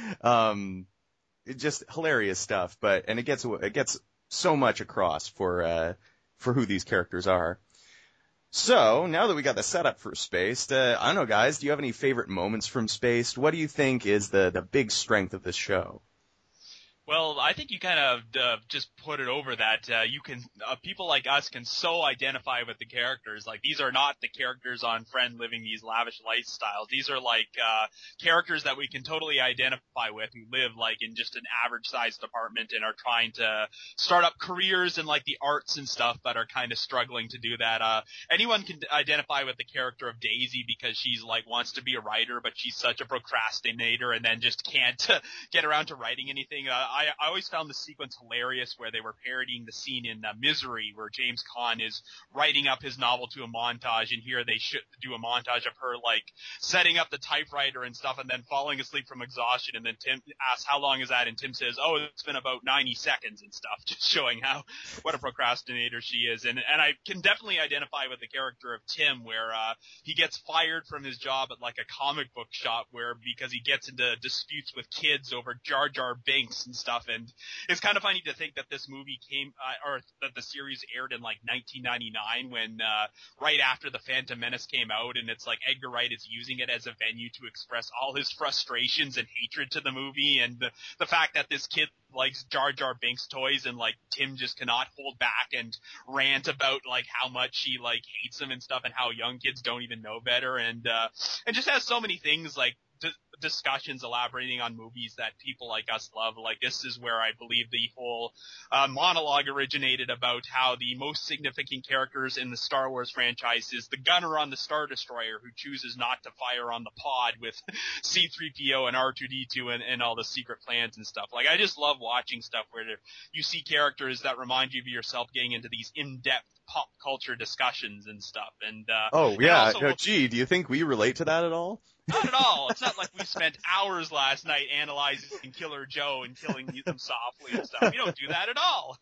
Um, it's just hilarious stuff. But and it gets it gets so much across for uh, for who these characters are. So now that we got the setup for Spaced, uh, I don't know, guys. Do you have any favorite moments from Spaced? What do you think is the the big strength of this show? Well, I think you kind of uh, just put it over that uh, you can uh, people like us can so identify with the characters. Like these are not the characters on Friend living these lavish lifestyles. These are like uh, characters that we can totally identify with who live like in just an average sized apartment and are trying to start up careers in like the arts and stuff, but are kind of struggling to do that. Uh, anyone can identify with the character of Daisy because she's like wants to be a writer, but she's such a procrastinator and then just can't get around to writing anything. Uh, I, I always found the sequence hilarious where they were parodying the scene in uh, Misery where James Caan is writing up his novel to a montage, and here they should do a montage of her like setting up the typewriter and stuff and then falling asleep from exhaustion, and then Tim asks how long is that, and Tim says, oh, it's been about ninety seconds and stuff, just showing how what a procrastinator she is. And and I can definitely identify with the character of Tim where uh he gets fired from his job at like a comic book shop where because he gets into disputes with kids over Jar Jar Binks and stuff. And it's kind of funny to think that this movie came, uh, or that the series aired in like nineteen ninety-nine when, uh, right after The Phantom Menace came out, and it's like Edgar Wright is using it as a venue to express all his frustrations and hatred to the movie, and the, the fact that this kid likes Jar Jar Binks toys and like Tim just cannot hold back and rant about like how much she like hates him and stuff and how young kids don't even know better, and, uh, and just has so many things like d- discussions elaborating on movies that people like us love. Like this is where I believe the whole uh, monologue originated about how the most significant characters in the Star Wars franchise is the gunner on the Star Destroyer who chooses not to fire on the pod with C three P O and R two D two and, and all the secret plans and stuff. Like I just love watching stuff where you see characters that remind you of yourself getting into these in-depth pop culture discussions and stuff. And uh, oh and yeah, also, no, gee, do you think we relate to that at all? Not at all. It's not like we spent hours last night analyzing Killer Joe and killing them softly and stuff. We don't do that at all.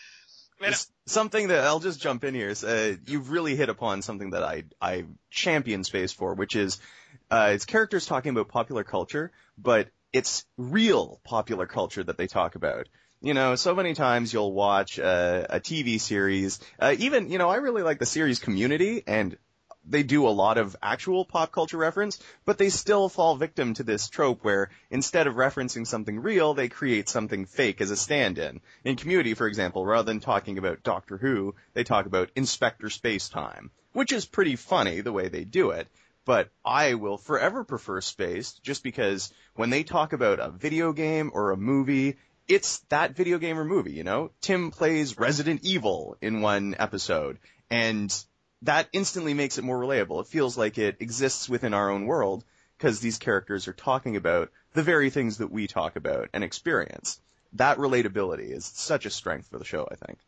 Man, something that I'll just jump in here is uh, you've really hit upon something that I I champion Space for, which is uh, it's characters talking about popular culture, but it's real popular culture that they talk about. You know, so many times you'll watch uh, a T V series, uh, even, you know, I really like the series Community, and they do a lot of actual pop culture reference, but they still fall victim to this trope where instead of referencing something real, they create something fake as a stand-in. In Community, for example, rather than talking about Doctor Who, they talk about Inspector Spacetime, which is pretty funny the way they do it. But I will forever prefer Spaced just because when they talk about a video game or a movie, it's that video game or movie, you know? Tim plays Resident Evil in one episode, and that instantly makes it more relatable. It feels like it exists within our own world because these characters are talking about the very things that we talk about and experience. That relatability is such a strength for the show, I think.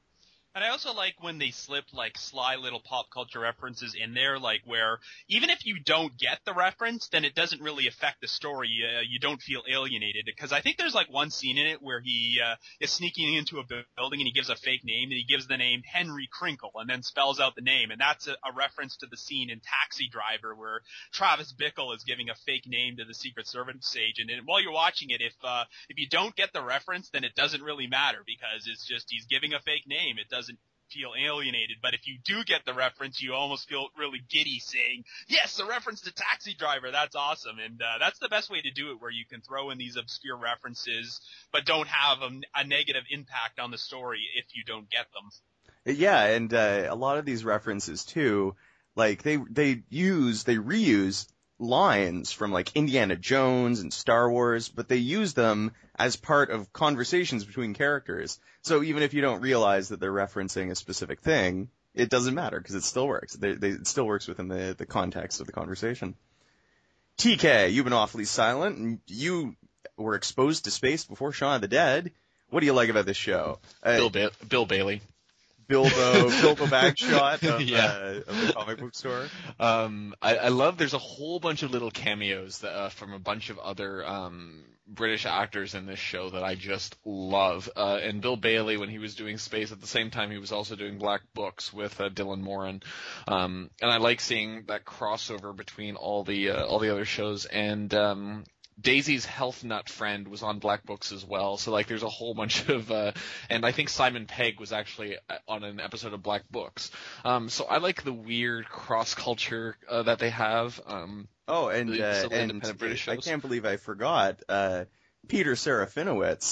And I also like when they slip like sly little pop culture references in there, like where even if you don't get the reference, then it doesn't really affect the story. Uh, you don't feel alienated, because I think there's like one scene in it where he uh, is sneaking into a building and he gives a fake name, and he gives the name Henry Crinkle and then spells out the name. And that's a, a reference to the scene in Taxi Driver where Travis Bickle is giving a fake name to the Secret Service agent. And while you're watching it, if uh, if you don't get the reference, then it doesn't really matter, because it's just he's giving a fake name. It doesn't feel alienated. But if you do get the reference, you almost feel really giddy saying, yes, a reference to Taxi Driver, that's awesome. And uh, that's the best way to do it, where you can throw in these obscure references but don't have a, a negative impact on the story if you don't get them. Yeah, and uh, a lot of these references too, like they they use, they reuse lines from like Indiana Jones and Star Wars, but they use them as part of conversations between characters. So even if you don't realize that they're referencing a specific thing, it doesn't matter because it still works. They, they, it still works within the, the context of the conversation. T K, you've been awfully silent, and you were exposed to Space before Shaun of the Dead. What do you like about this show? Uh, Bill, ba- Bill Bailey. Bilbo, Bilbo Bagshot of, yeah. uh, of the comic book store. Um, I, I love, there's a whole bunch of little cameos that, uh, from a bunch of other, um, British actors in this show that I just love. Uh, and Bill Bailey, when he was doing Space, at the same time he was also doing Black Books with, uh, Dylan Moran. Um, and I like seeing that crossover between all the, uh, all the other shows. And, um, Daisy's health nut friend was on Black Books as well. So, like, there's a whole bunch of, uh, and I think Simon Pegg was actually on an episode of Black Books. Um, so I like the weird cross-culture, uh, that they have. Um, oh, and, the, uh, and British I can't believe I forgot, uh, Peter Serafinowicz.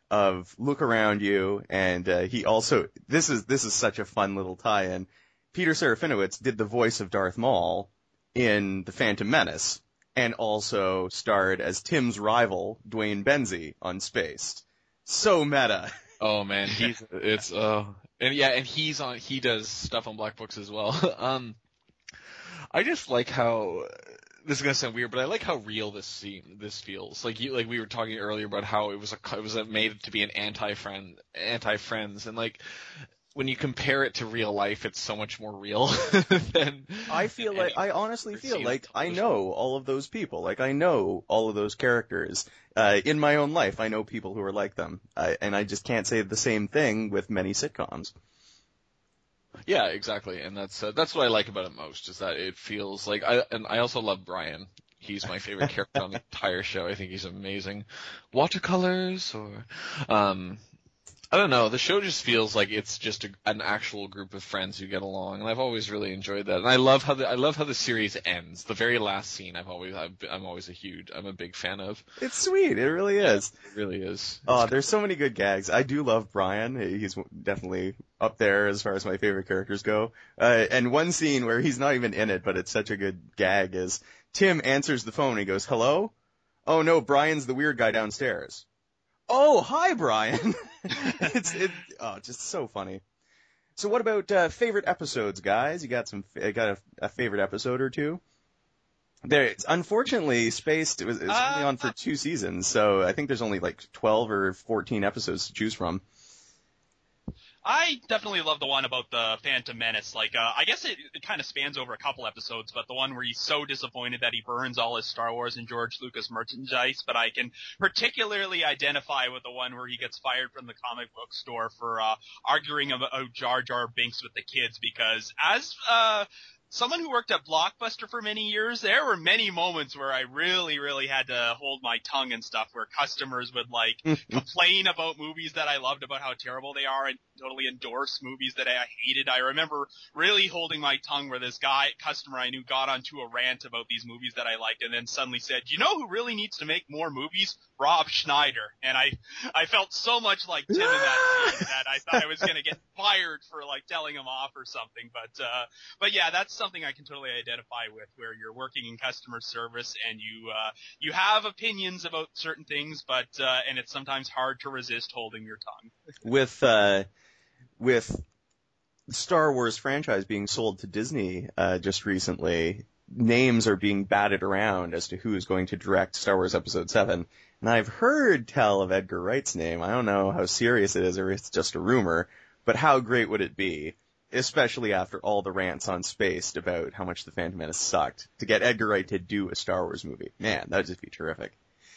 of look around you, and uh, he also this is this is such a fun little tie-in. Peter Serafinowicz did the voice of Darth Maul in The Phantom Menace, and also starred as Tim's rival, Dwayne Benzie, on Spaced. So meta. Oh man, he's it's uh and yeah, and he's on he does stuff on Black Books as well. um, I just like how. This is gonna sound weird, but I like how real this scene, this feels. Like you, like we were talking earlier about how it was a, it was a, made to be an anti-friend, anti-friends, and like when you compare it to real life, it's so much more real than. I feel like I honestly feel like I know all of those people. Like I know all of those characters uh, in my own life. I know people who are like them, uh, and I just can't say the same thing with many sitcoms. Yeah, exactly, and that's uh, that's what I like about it most, is that it feels like I and I also love Brian. He's my favorite character on the entire show. I think he's amazing. Watercolors or um I don't know. The show just feels like it's just a, an actual group of friends who get along, and I've always really enjoyed that. And I love how the I love how the series ends. The very last scene, I've always I've, I'm always a huge I'm a big fan of. It's sweet. It really is. Yeah, it really is. Oh, uh, there's so many good gags. I do love Brian. He's definitely up there as far as my favorite characters go. Uh, and one scene where he's not even in it, but it's such a good gag, is Tim answers the phone and he goes, "Hello? Oh no, Brian's the weird guy downstairs." Oh, hi, Brian. it's it, oh, just so funny. So, what about uh, favorite episodes, guys? You got some? Got a, a favorite episode or two? There, it's, unfortunately, Spaced it was it's uh, only on for two seasons, so I think there's only like twelve or fourteen episodes to choose from. I definitely love the one about the Phantom Menace. Like, uh, I guess it, it kind of spans over a couple episodes, but the one where he's so disappointed that he burns all his Star Wars and George Lucas merchandise. But I can particularly identify with the one where he gets fired from the comic book store for uh, arguing about Jar Jar Binks with the kids, because as uh, someone who worked at Blockbuster for many years, there were many moments where I really, really had to hold my tongue and stuff, where customers would, like, complain about movies that I loved, about how terrible they are, and totally endorse movies that I hated. I remember really holding my tongue where this guy, customer I knew, got onto a rant about these movies that I liked, and then suddenly said, "You know who really needs to make more movies? Rob Schneider." And I, I felt so much like Tim in that scene that I thought I was gonna get fired for, like, telling him off or something. But, uh, but yeah, that's something I can totally identify with, where you're working in customer service and you, uh, you have opinions about certain things, but, uh, and it's sometimes hard to resist holding your tongue. With, uh, with the Star Wars franchise being sold to Disney, uh, just recently, names are being batted around as to who is going to direct Star Wars Episode seven. And I've heard tell of Edgar Wright's name. I don't know how serious it is or if it's just a rumor, but how great would it be, especially after all the rants on Spaced about how much The Phantom Menace sucked, to get Edgar Wright to do a Star Wars movie. Man, that would just be terrific.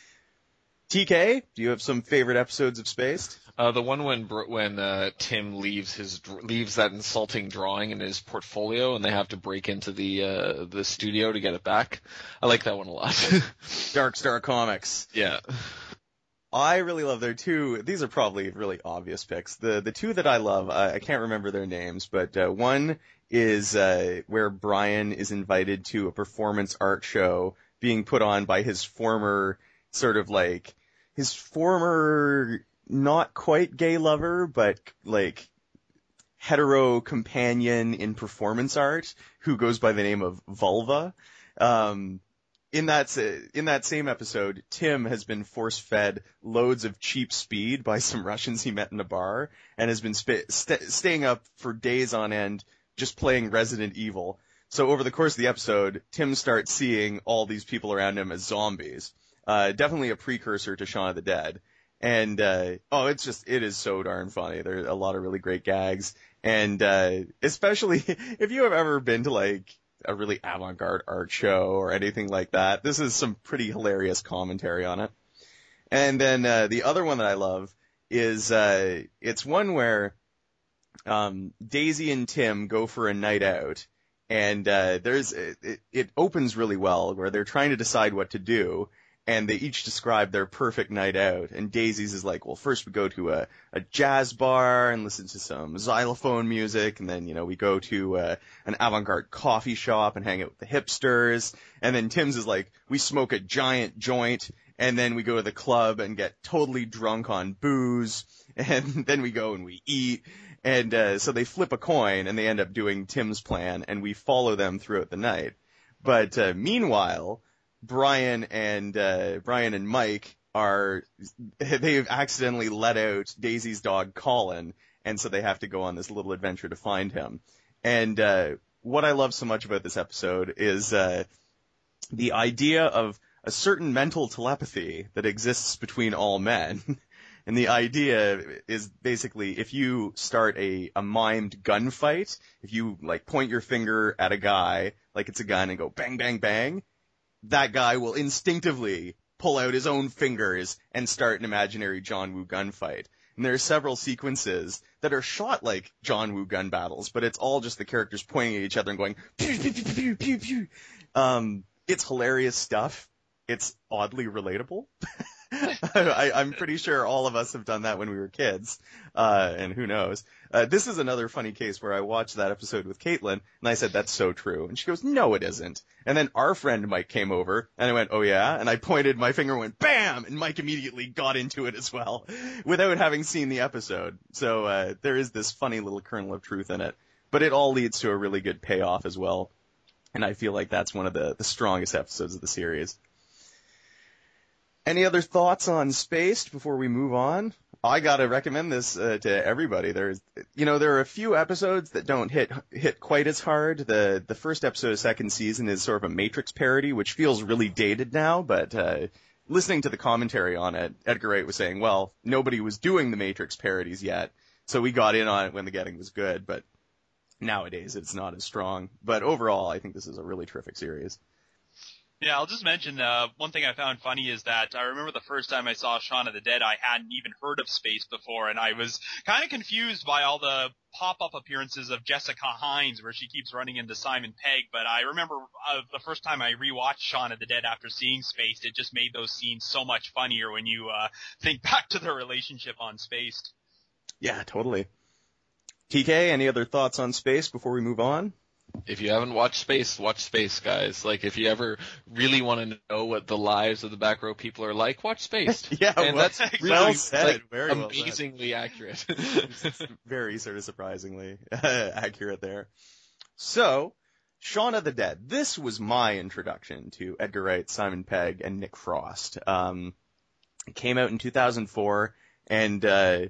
T K, do you have some favorite episodes of Spaced? Uh, the one when when uh, Tim leaves his leaves that insulting drawing in his portfolio, and they have to break into the uh, the studio to get it back. I like that one a lot. Dark Star Comics. Yeah. I really love their two. These are probably really obvious picks. The the two that I love, uh, I can't remember their names, but uh, one is uh, where Brian is invited to a performance art show being put on by his former sort of like his former not quite gay lover, but like hetero companion in performance art who goes by the name of Vulva. Um, In that in that same episode, Tim has been force-fed loads of cheap speed by some Russians he met in a bar, and has been sp- st- staying up for days on end just playing Resident Evil. So over the course of the episode, Tim starts seeing all these people around him as zombies. Uh, definitely a precursor to Shaun of the Dead. And uh, oh, it's just it is so darn funny. There are a lot of really great gags, and uh, especially if you have ever been to like a really avant-garde art show or anything like that. This is some pretty hilarious commentary on it. And then uh, the other one that I love is uh, it's one where um, Daisy and Tim go for a night out, and uh, there's it, it opens really well where they're trying to decide what to do. And they each describe their perfect night out. And Daisy's is like, well, first we go to a, a jazz bar and listen to some xylophone music. And then, you know, we go to uh, an avant-garde coffee shop and hang out with the hipsters. And then Tim's is like, we smoke a giant joint and then we go to the club and get totally drunk on booze, and then we go and we eat, and uh, so they flip a coin, and they end up doing Tim's plan, and we follow them throughout the night. But uh, meanwhile, Brian and uh, Brian and Mike are they've accidentally let out Daisy's dog Colin, and so they have to go on this little adventure to find him. And uh, what I love so much about this episode is uh, the idea of a certain mental telepathy that exists between all men. And the idea is basically if you start a, a mimed gunfight, if you like point your finger at a guy like it's a gun and go bang, bang, bang, that guy will instinctively pull out his own fingers and start an imaginary John Woo gunfight. And there are several sequences that are shot like John Woo gun battles, but it's all just the characters pointing at each other and going pew, pew, pew, pew, pew, pew. Um, it's hilarious stuff. It's oddly relatable. I, I'm pretty sure all of us have done that when we were kids, uh, and who knows. Uh, this is another funny case where I watched that episode with Caitlin, and I said, that's so true. And she goes, no, it isn't. And then our friend Mike came over, and I went, oh yeah? And I pointed my finger and went, bam! And Mike immediately got into it as well, without having seen the episode. So uh, there is this funny little kernel of truth in it. But it all leads to a really good payoff as well. And I feel like that's one of the, the strongest episodes of the series. Any other thoughts on Spaced before we move on? I gotta recommend this uh, to everybody. There's, you know, there are a few episodes that don't hit hit quite as hard. The the first episode of second season is sort of a Matrix parody, which feels really dated now. But uh, listening to the commentary on it, Edgar Wright was saying, well, nobody was doing the Matrix parodies yet, so we got in on it when the getting was good. But nowadays, it's not as strong. But overall, I think this is a really terrific series. Yeah, I'll just mention, uh, one thing I found funny is that I remember the first time I saw Shaun of the Dead, I hadn't even heard of Spaced before, and I was kind of confused by all the pop-up appearances of Jessica Hines, where she keeps running into Simon Pegg, but I remember uh, the first time I rewatched Shaun of the Dead after seeing Spaced, it just made those scenes so much funnier when you, uh, think back to their relationship on Spaced. Yeah, totally. T K, any other thoughts on Spaced before we move on? If you haven't watched Space, watch Space, guys. Like, if you ever really want to know what the lives of the back row people are like, watch Space. yeah, and well, that's really well said. like, Very amazingly well accurate. It's very sort of surprisingly accurate there. So, Shaun of the Dead. This was my introduction to Edgar Wright, Simon Pegg, and Nick Frost. Um, it came out in two thousand four, and uh,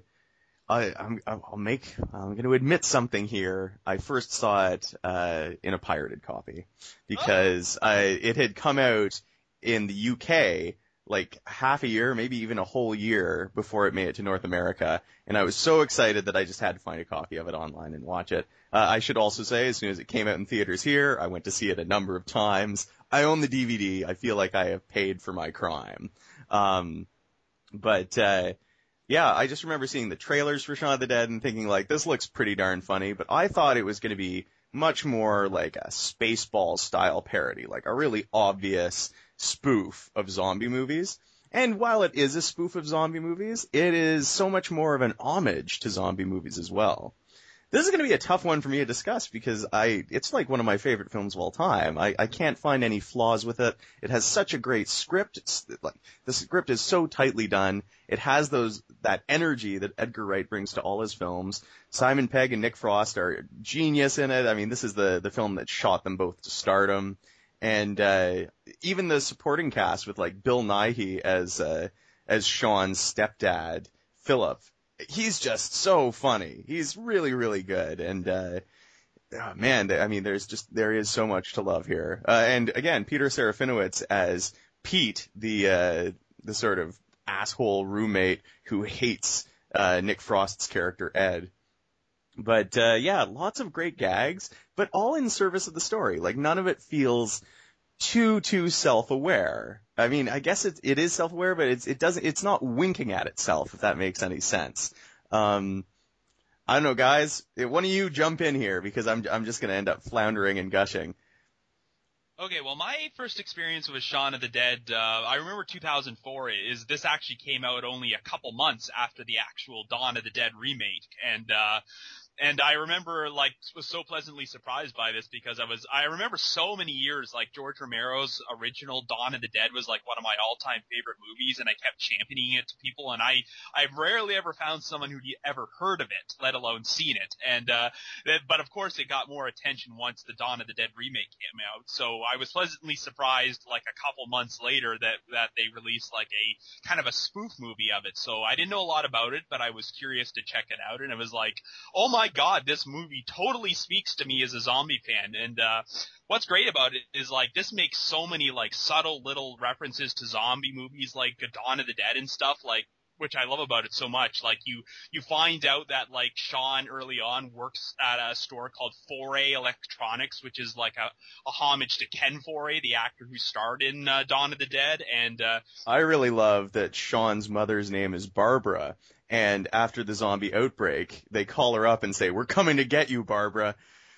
I, I'm, I'll make, I'm going to admit something here. I first saw it, uh, in a pirated copy because I, it had come out in the U K like half a year, maybe even a whole year before it made it to North America. And I was so excited that I just had to find a copy of it online and watch it. Uh, I should also say, as soon as it came out in theaters here, I went to see it a number of times. I own the D V D. I feel like I have paid for my crime. Um, but, uh, yeah, I just remember seeing the trailers for Shaun of the Dead and thinking, like, this looks pretty darn funny, but I thought it was going to be much more like a Spaceballs-style parody, like a really obvious spoof of zombie movies. And while it is a spoof of zombie movies, it is so much more of an homage to zombie movies as well. This is going to be a tough one for me to discuss because I, it's like one of my favorite films of all time. I, I can't find any flaws with it. It has such a great script. It's like, the script is so tightly done. It has those, that energy that Edgar Wright brings to all his films. Simon Pegg and Nick Frost are genius in it. I mean, this is the, the film that shot them both to stardom. And, uh, even the supporting cast with like Bill Nighy as, uh, as Sean's stepdad, Philip. He's just so funny. He's really, really good. And, uh, oh man, I mean, there's just, there is so much to love here. Uh, and again, Peter Serafinowicz as Pete, the, uh, the sort of asshole roommate who hates, uh, Nick Frost's character, Ed. But, uh, yeah, lots of great gags, but all in service of the story. Like, none of it feels too, too self-aware. I mean, I guess it, it is self-aware, but it's, it doesn't, it's not winking at itself, if that makes any sense. Um, I don't know, guys, one of you jump in here because I'm, I'm just gonna end up floundering and gushing. Okay, well, my first experience with Shaun of the Dead, uh, I remember two thousand four, is this actually came out only a couple months after the actual Dawn of the Dead remake, and, uh, And I remember, like, was so pleasantly surprised by this because I was, I remember so many years, like, George Romero's original Dawn of the Dead was, like, one of my all-time favorite movies, and I kept championing it to people, and I, I've rarely ever found someone who'd ever heard of it, let alone seen it. And, uh, that, but of course it got more attention once the Dawn of the Dead remake came out. So I was pleasantly surprised, like, a couple months later that, that they released, like, a kind of a spoof movie of it. So I didn't know a lot about it, but I was curious to check it out, and it was like, oh my God, this movie totally speaks to me as a zombie fan. And uh what's great about it is, like, this makes so many, like, subtle little references to zombie movies like Dawn of the Dead and stuff, like, which I love about it so much. Like, you, you find out that, like, Sean early on works at a store called Foray Electronics, which is like a, a homage to Ken Foray, the actor who starred in uh, Dawn of the Dead. And, uh, I really love that Sean's mother's name is Barbara, and after the zombie outbreak, they call her up and say, "We're coming to get you, Barbara."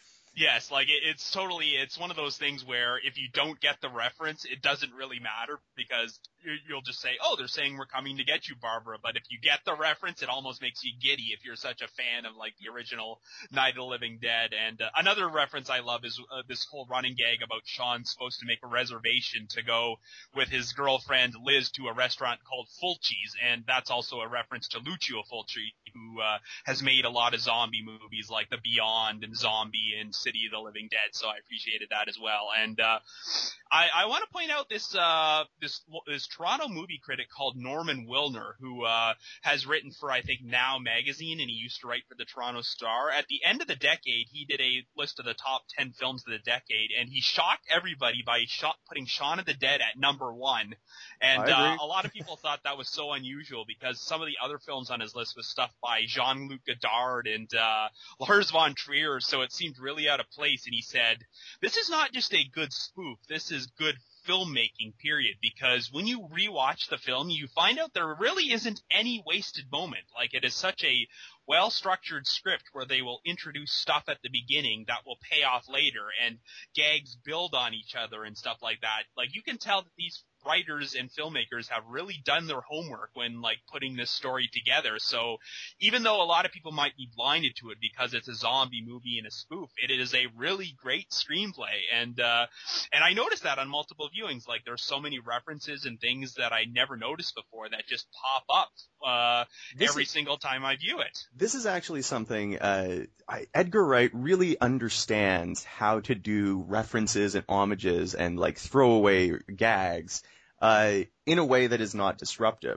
Yes, like, it, it's totally, it's one of those things where if you don't get the reference, it doesn't really matter because you, you'll just say, oh, they're saying we're coming to get you, Barbara. But if you get the reference, it almost makes you giddy if you're such a fan of, like, the original Night of the Living Dead. And uh, another reference I love is uh, this whole running gag about Sean supposed to make a reservation to go with his girlfriend Liz to a restaurant called Fulci's. And that's also a reference to Lucio Fulci, who uh, has made a lot of zombie movies like The Beyond and Zombie and City of the Living Dead, so I appreciated that as well. And uh, I, I want to point out this uh, this this Toronto movie critic called Norman Wilner, who uh, has written for, I think, Now Magazine, and he used to write for the Toronto Star. At the end of the decade, he did a list of the top ten films of the decade, and he shocked everybody by shot, putting Shaun of the Dead at number one. And uh, a lot of people thought that was so unusual because some of the other films on his list was stuff by Jean-Luc Godard and uh, Lars von Trier, so it seemed really out of place. And he said, this is not just a good spoof, this is good filmmaking, period, because when you rewatch the film, you find out there really isn't any wasted moment. Like, it is such a well-structured script where they will introduce stuff at the beginning that will pay off later, and gags build on each other and stuff like that. Like, you can tell that these writers and filmmakers have really done their homework when, like, putting this story together. So even though a lot of people might be blinded to it because it's a zombie movie and a spoof, it is a really great screenplay. And uh and I noticed that on multiple viewings. Like, there's so many references and things that I never noticed before that just pop up uh every is, single time I view it. This is actually something uh I, Edgar Wright really understands how to do references and homages and, like, throwaway gags uh in a way that is not disruptive.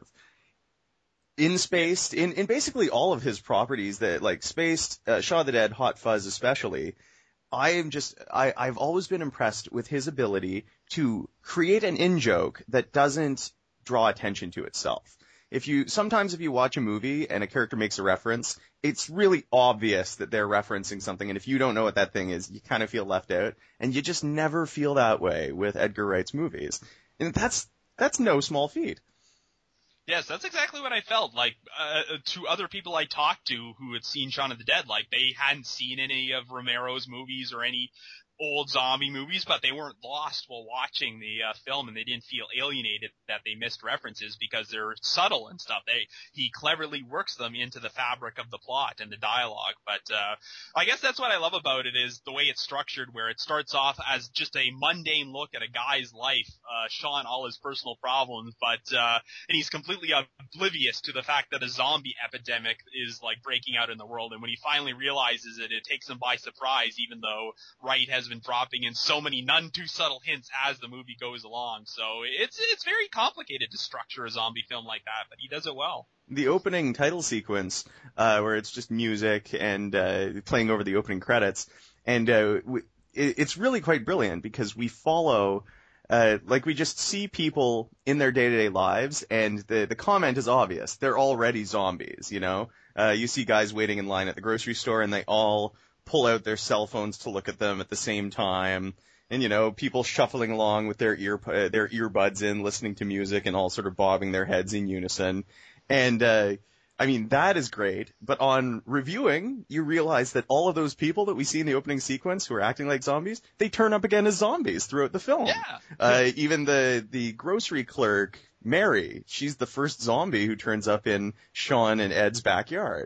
In Spaced, in, in basically all of his properties that, like, Spaced, uh, Shaun of the Dead, Hot Fuzz especially, I am just, I, I've always been impressed with his ability to create an in-joke that doesn't draw attention to itself. If you, sometimes if you watch a movie and a character makes a reference, it's really obvious that they're referencing something, and if you don't know what that thing is, you kind of feel left out, and you just never feel that way with Edgar Wright's movies. And that's, that's no small feat. Yes, that's exactly what I felt. Like, uh, to other people I talked to who had seen Shaun of the Dead, like, they hadn't seen any of Romero's movies or any old zombie movies, but they weren't lost while watching the uh, film, and they didn't feel alienated that they missed references because they're subtle and stuff. They he cleverly works them into the fabric of the plot and the dialogue. But uh I guess that's what I love about it, is the way it's structured, where it starts off as just a mundane look at a guy's life, uh Sean, all his personal problems, but uh and he's completely oblivious to the fact that a zombie epidemic is, like, breaking out in the world. And when he finally realizes it, it takes him by surprise, even though Wright has been dropping in so many none too subtle hints as the movie goes along. So it's it's very complicated to structure a zombie film like that, but he does it well. The opening title sequence, uh, where it's just music and uh, playing over the opening credits, and uh, we, it, it's really quite brilliant because we follow, uh, like, we just see people in their day-to-day lives, and the the comment is obvious. They're already zombies, you know? Uh, you see guys waiting in line at the grocery store, and they all pull out their cell phones to look at them at the same time, and, you know, people shuffling along with their ear uh, their earbuds in, listening to music, and all sort of bobbing their heads in unison. And uh I mean, that is great, but on reviewing, you realize that all of those people that we see in the opening sequence who are acting like zombies, they turn up again as zombies throughout the film. Yeah. Uh, even the, the grocery clerk, Mary, she's the first zombie who turns up in Sean and Ed's backyard.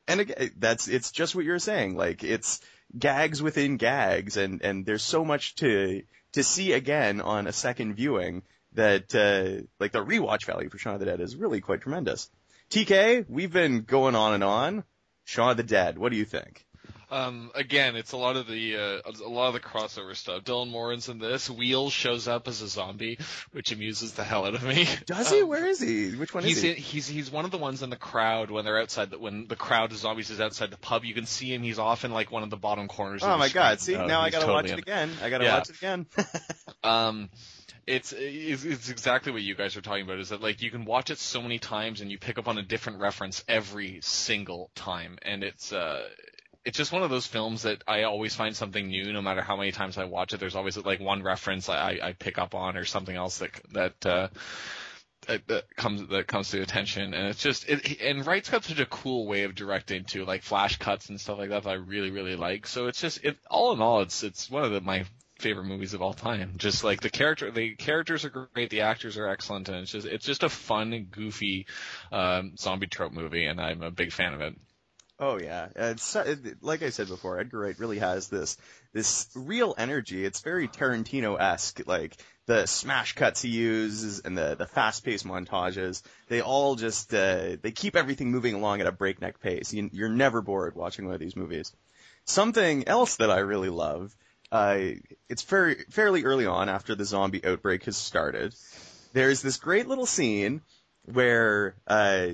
And again, that's, it's just what you're saying. Like, it's gags within gags, and, and there's so much to, to see again on a second viewing that, uh, like the rewatch value for Shaun of the Dead is really quite tremendous. T K, we've been going on and on. Shaun of the Dead, what do you think? Um, again, it's a lot of the uh, a lot of the crossover stuff. Dylan Moran's in this. Wheels shows up as a zombie, which amuses the hell out of me. Does he? Um, Where is he? Which one he's is he? In, he's he's one of the ones in the crowd when they're outside. The, when the crowd of zombies is outside the pub, you can see him. He's off in like one of the bottom corners. Oh of the my god! screen. See, uh, now I he's gotta totally watch it in again. I gotta Yeah. watch it again. Um, it's, it's it's exactly what you guys are talking about. Is that like you can watch it so many times and you pick up on a different reference every single time, and it's uh. It's just one of those films that I always find something new, no matter how many times I watch it. There's always like one reference I, I pick up on, or something else that that, uh, that that comes that comes to attention. And it's just it. And Wright's got such a cool way of directing too, like flash cuts and stuff like that, that I really really like. So it's just it. All in all, it's it's one of the, my favorite movies of all time. Just like the character, the characters are great, the actors are excellent, and it's just it's just a fun, goofy um, zombie trope movie, and I'm a big fan of it. Oh yeah, it's, like I said before, Edgar Wright really has this this real energy. It's very Tarantino-esque, like the smash cuts he uses and the the fast-paced montages. They all just uh, they keep everything moving along at a breakneck pace. You, you're never bored watching one of these movies. Something else that I really love, uh, it's very fairly early on after the zombie outbreak has started. There's this great little scene where uh,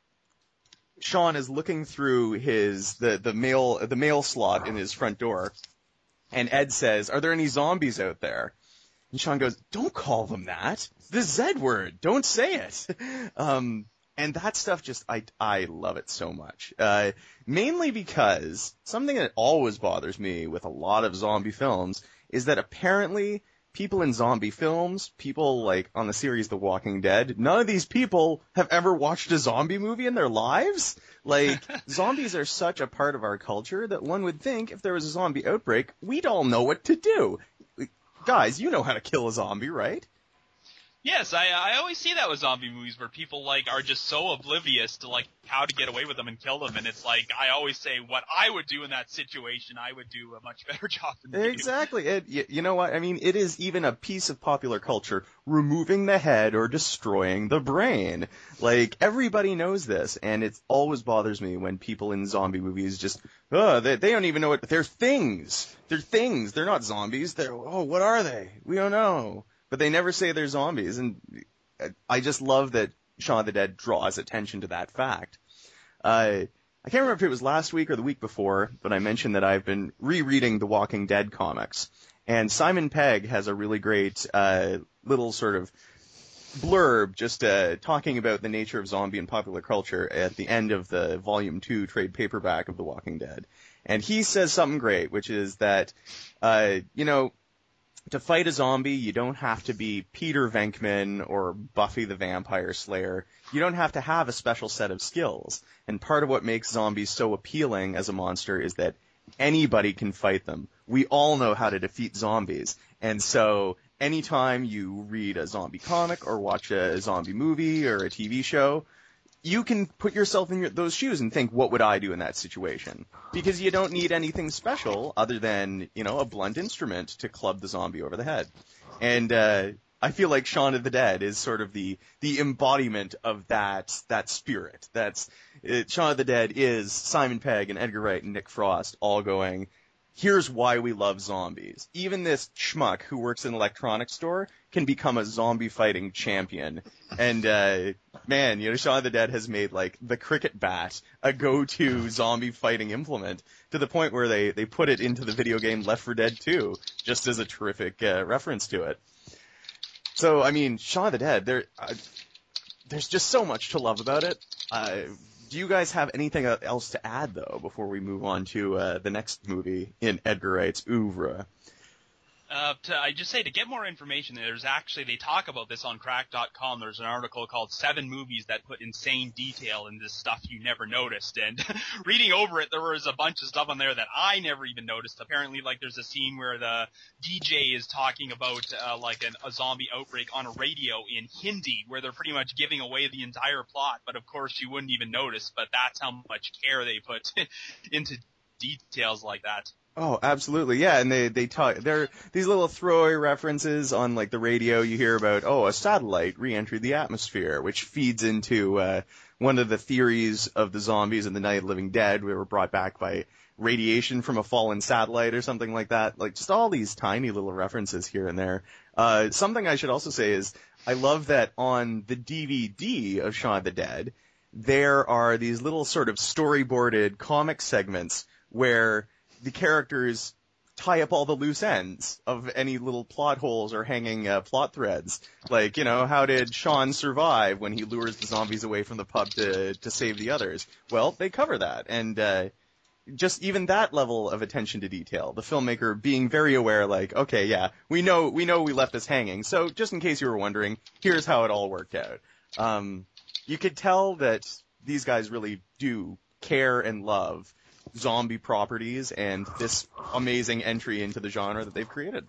Sean is looking through his the the mail the mail slot in his front door, and Ed says, "Are there any zombies out there?" And Sean goes, "Don't call them that. The Z word. Don't say it." Um, and that stuff just I I love it so much. Uh, mainly because something that always bothers me with a lot of zombie films is that apparently people in zombie films, people like on the series The Walking Dead, none of these people have ever watched a zombie movie in their lives. Like, zombies are such a part of our culture that one would think if there was a zombie outbreak, we'd all know what to do. Guys, you know how to kill a zombie, right? Yes, I I always see that with zombie movies where people like are just so oblivious to like how to get away with them and kill them, and it's like I always say what I would do in that situation, I would do a much better job than they Exactly. It, you, you know what? I mean, it is even a piece of popular culture, removing the head or destroying the brain. Like, everybody knows this, and it always bothers me when people in zombie movies just, oh, they, they don't even know what, they're things. They're things. They're not zombies. They're, oh, what are they? We don't know. But they never say they're zombies, and I just love that Shaun of the Dead draws attention to that fact. Uh, I can't remember if it was last week or the week before, but I mentioned that I've been rereading the Walking Dead comics, and Simon Pegg has a really great uh, little sort of blurb just uh, talking about the nature of zombie and popular culture at the end of the Volume two trade paperback of The Walking Dead. And he says something great, which is that, uh, you know, to fight a zombie, you don't have to be Peter Venkman or Buffy the Vampire Slayer. You don't have to have a special set of skills. And part of what makes zombies so appealing as a monster is that anybody can fight them. We all know how to defeat zombies. And so anytime you read a zombie comic or watch a zombie movie or a T V show, you can put yourself in your, those shoes and think, what would I do in that situation? Because you don't need anything special other than, you know, a blunt instrument to club the zombie over the head. And uh, I feel like Shaun of the Dead is sort of the the embodiment of that that spirit. That's it, Shaun of the Dead is Simon Pegg and Edgar Wright and Nick Frost all going, here's why we love zombies. Even this schmuck who works in an electronics store can become a zombie fighting champion. And, uh, man, you know, Shaun of the Dead has made, like, the cricket bat a go-to zombie fighting implement to the point where they, they put it into the video game Left four Dead two, just as a terrific uh, reference to it. So, I mean, Shaun of the Dead, there, uh, there's just so much to love about it. Uh, Do you guys have anything else to add, though, before we move on to uh, the next movie in Edgar Wright's oeuvre? Uh, to, I just say to get more information, there's actually, they talk about this on crack dot com. There's an article called Seven Movies That Put Insane Detail in This Stuff You Never Noticed. And reading over it, there was a bunch of stuff on there that I never even noticed. Apparently, like, there's a scene where the D J is talking about, uh, like, an, a zombie outbreak on a radio in Hindi, where they're pretty much giving away the entire plot. But of course, you wouldn't even notice. But that's how much care they put into details like that. Oh, absolutely, yeah, and they they talk. There these little throwaway references on like the radio. You hear about oh, a satellite re-entered the atmosphere, which feeds into uh, one of the theories of the zombies in the Night of the Living Dead. We were brought back by radiation from a fallen satellite or something like that. Like just all these tiny little references here and there. Uh, something I should also say is I love that on the D V D of Shaun of the Dead, there are these little sort of storyboarded comic segments where the characters tie up all the loose ends of any little plot holes or hanging uh, plot threads. Like, you know, how did Sean survive when he lures the zombies away from the pub to to save the others? Well, they cover that. And uh, just even that level of attention to detail, the filmmaker being very aware, like, okay, yeah, we know we know we left this hanging. So just in case you were wondering, here's how it all worked out. Um, you could tell that these guys really do care and love zombie properties and this amazing entry into the genre that they've created.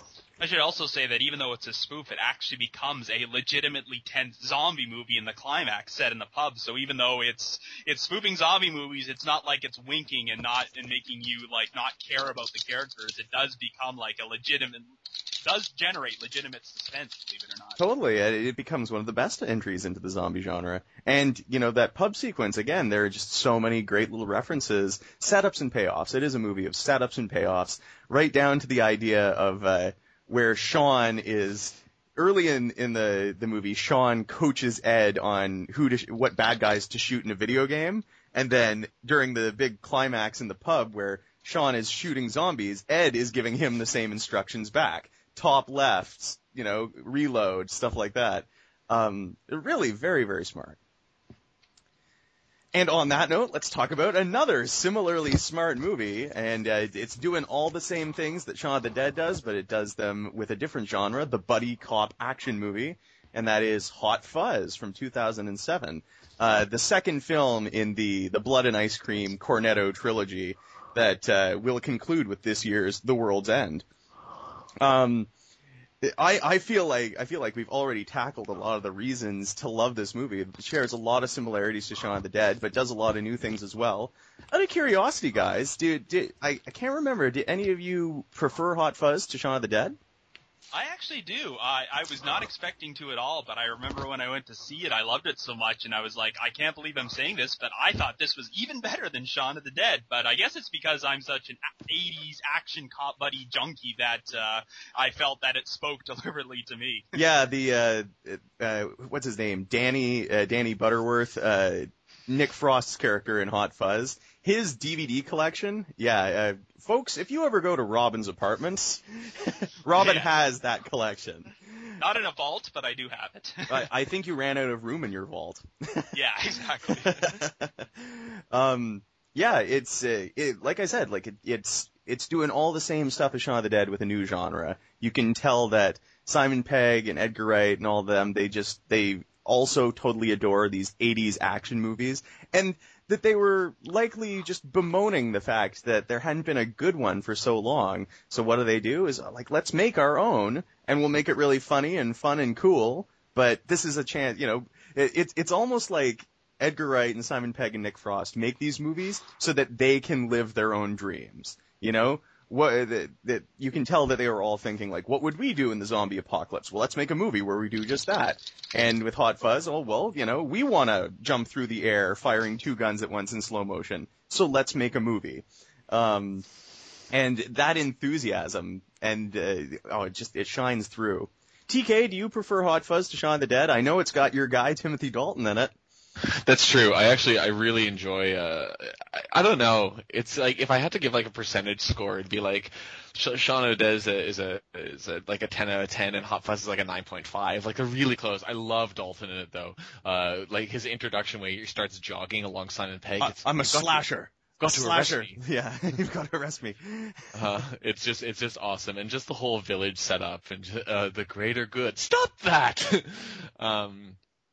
I should also say that even though it's a spoof, it actually becomes a legitimately tense zombie movie in the climax set in the pub. So even though it's it's spoofing zombie movies, it's not like it's winking and not and making you like not care about the characters. It does become like a legitimate does generate legitimate suspense, believe it or not. Totally. It becomes one of the best entries into the zombie genre. And, you know, that pub sequence, again, there are just so many great little references, setups and payoffs. It is a movie of setups and payoffs, right down to the idea of uh, where Sean is, early in, in the, the movie, Sean coaches Ed on who to sh- what bad guys to shoot in a video game. And then during the big climax in the pub where Sean is shooting zombies, Ed is giving him the same instructions back. Top left, you know, reload, stuff like that. Um, really very, very smart. And on that note, let's talk about another similarly smart movie, and uh, it's doing all the same things that Shaun of the Dead does, but it does them with a different genre, the buddy cop action movie, and that is Hot Fuzz from two thousand seven, uh, the second film in the, the Blood and Ice Cream Cornetto trilogy that uh, will conclude with this year's The World's End. Um, I, I feel like I feel like we've already tackled a lot of the reasons to love this movie. It shares a lot of similarities to Shaun of the Dead, but does a lot of new things as well. Out of curiosity, guys, did, did I, I can't remember. Did any of you prefer Hot Fuzz to Shaun of the Dead? I actually do. I, I was not expecting to at all, but I remember when I went to see it, I loved it so much, and I was like, I can't believe I'm saying this, but I thought this was even better than Shaun of the Dead. But I guess it's because I'm such an eighties action cop buddy junkie that uh, I felt that it spoke deliberately to me. Yeah, the uh, uh, what's his name? Danny uh, Danny Butterworth, uh, Nick Frost's character in Hot Fuzz. His D V D collection, yeah, uh, folks, if you ever go to Robin's apartments, Robin yeah. has that collection. Not in a vault, but I do have it. I, I think you ran out of room in your vault. Yeah, exactly. um, yeah, it's uh, it, like I said, like it, it's it's doing all the same stuff as Shaun of the Dead with a new genre. You can tell that Simon Pegg and Edgar Wright and all of them, they just they also totally adore these eighties action movies, and that they were likely just bemoaning the fact that there hadn't been a good one for so long. So what do they do is, like, let's make our own, and we'll make it really funny and fun and cool, but this is a chance, you know, it, it's it's almost like Edgar Wright and Simon Pegg and Nick Frost make these movies so that they can live their own dreams, you know? What that, that you can tell that they were all thinking, like, what would we do in the zombie apocalypse? Well, let's make a movie where we do just that. And with Hot Fuzz, oh well, you know, we want to jump through the air firing two guns at once in slow motion, so let's make a movie. Um, and that enthusiasm and uh, oh, it just it shines through. T K, do you prefer Hot Fuzz to Shaun of the Dead? I know it's got your guy Timothy Dalton in it. That's true. I actually, I really enjoy, uh, I, I don't know. It's like, if I had to give like a percentage score, it'd be like, Shaun of the Dead is a, is a, is a, like a ten out of ten, and Hot Fuzz is like a nine point five. Like, they're really close. I love Dalton in it, though. Uh, like his introduction way he starts jogging along Simon Pegg. I, I'm a slasher. got to arrest Slasher. me. Yeah, you've got to arrest me. Uh, it's just, it's just awesome. And just the whole village setup and, uh, the greater good. Stop that! um,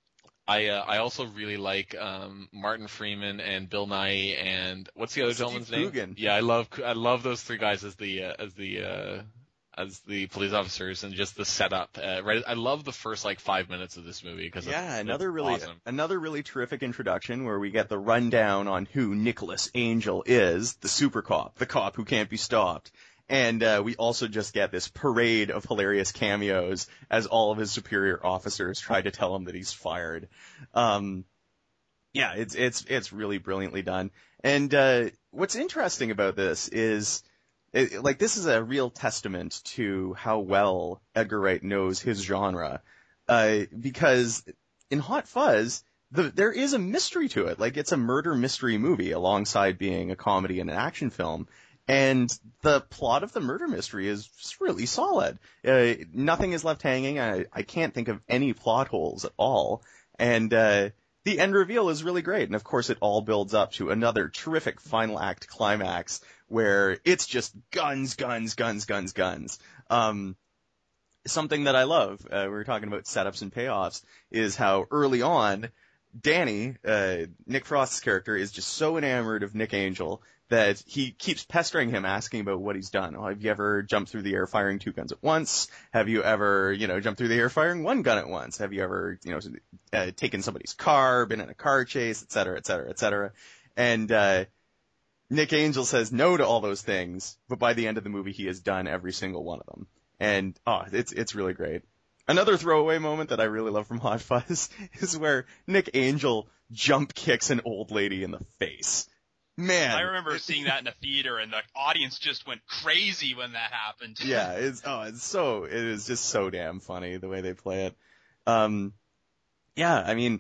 I, uh, I also really like, um, Martin Freeman and Bill Nighy and, what's the other Steve gentleman's Coogan. name? Yeah, I love, I love those three guys as the, uh, as the, uh, as the police officers and just the setup. Uh, right, I love the first like five minutes of this movie because yeah, it's, another it's really awesome. another really terrific introduction where we get the rundown on who Nicholas Angel is, the super cop, the cop who can't be stopped. And uh, we also just get this parade of hilarious cameos as all of his superior officers try to tell him that he's fired. Um, yeah, it's it's it's really brilliantly done. And uh, what's interesting about this is, it, like, this is a real testament to how well Edgar Wright knows his genre, uh, because in Hot Fuzz, the, there is a mystery to it. Like, it's a murder mystery movie alongside being a comedy and an action film. And the plot of the murder mystery is really solid. Uh, nothing is left hanging. I, I can't think of any plot holes at all. And uh, the end reveal is really great. And of course, it all builds up to another terrific final act climax where it's just guns, guns, guns, guns, guns. Um, something that I love, uh, we were talking about setups and payoffs, is how early on, Danny, uh, Nick Frost's character, is just so enamored of Nick Angel that he keeps pestering him, asking about what he's done. Oh, have you ever jumped through the air firing two guns at once? Have you ever, you know, jumped through the air firing one gun at once? Have you ever, you know, uh, taken somebody's car, been in a car chase, et cetera, et cetera, et cetera? And, uh, Nick Angel says no to all those things, but by the end of the movie, he has done every single one of them. And, oh, it's, it's really great. Another throwaway moment that I really love from Hot Fuzz is where Nick Angel jump kicks an old lady in the face. Man. I remember seeing that in the theater, and the audience just went crazy when that happened. Yeah, it's, oh, it's so, it is just so damn funny the way they play it. Um, yeah, I mean,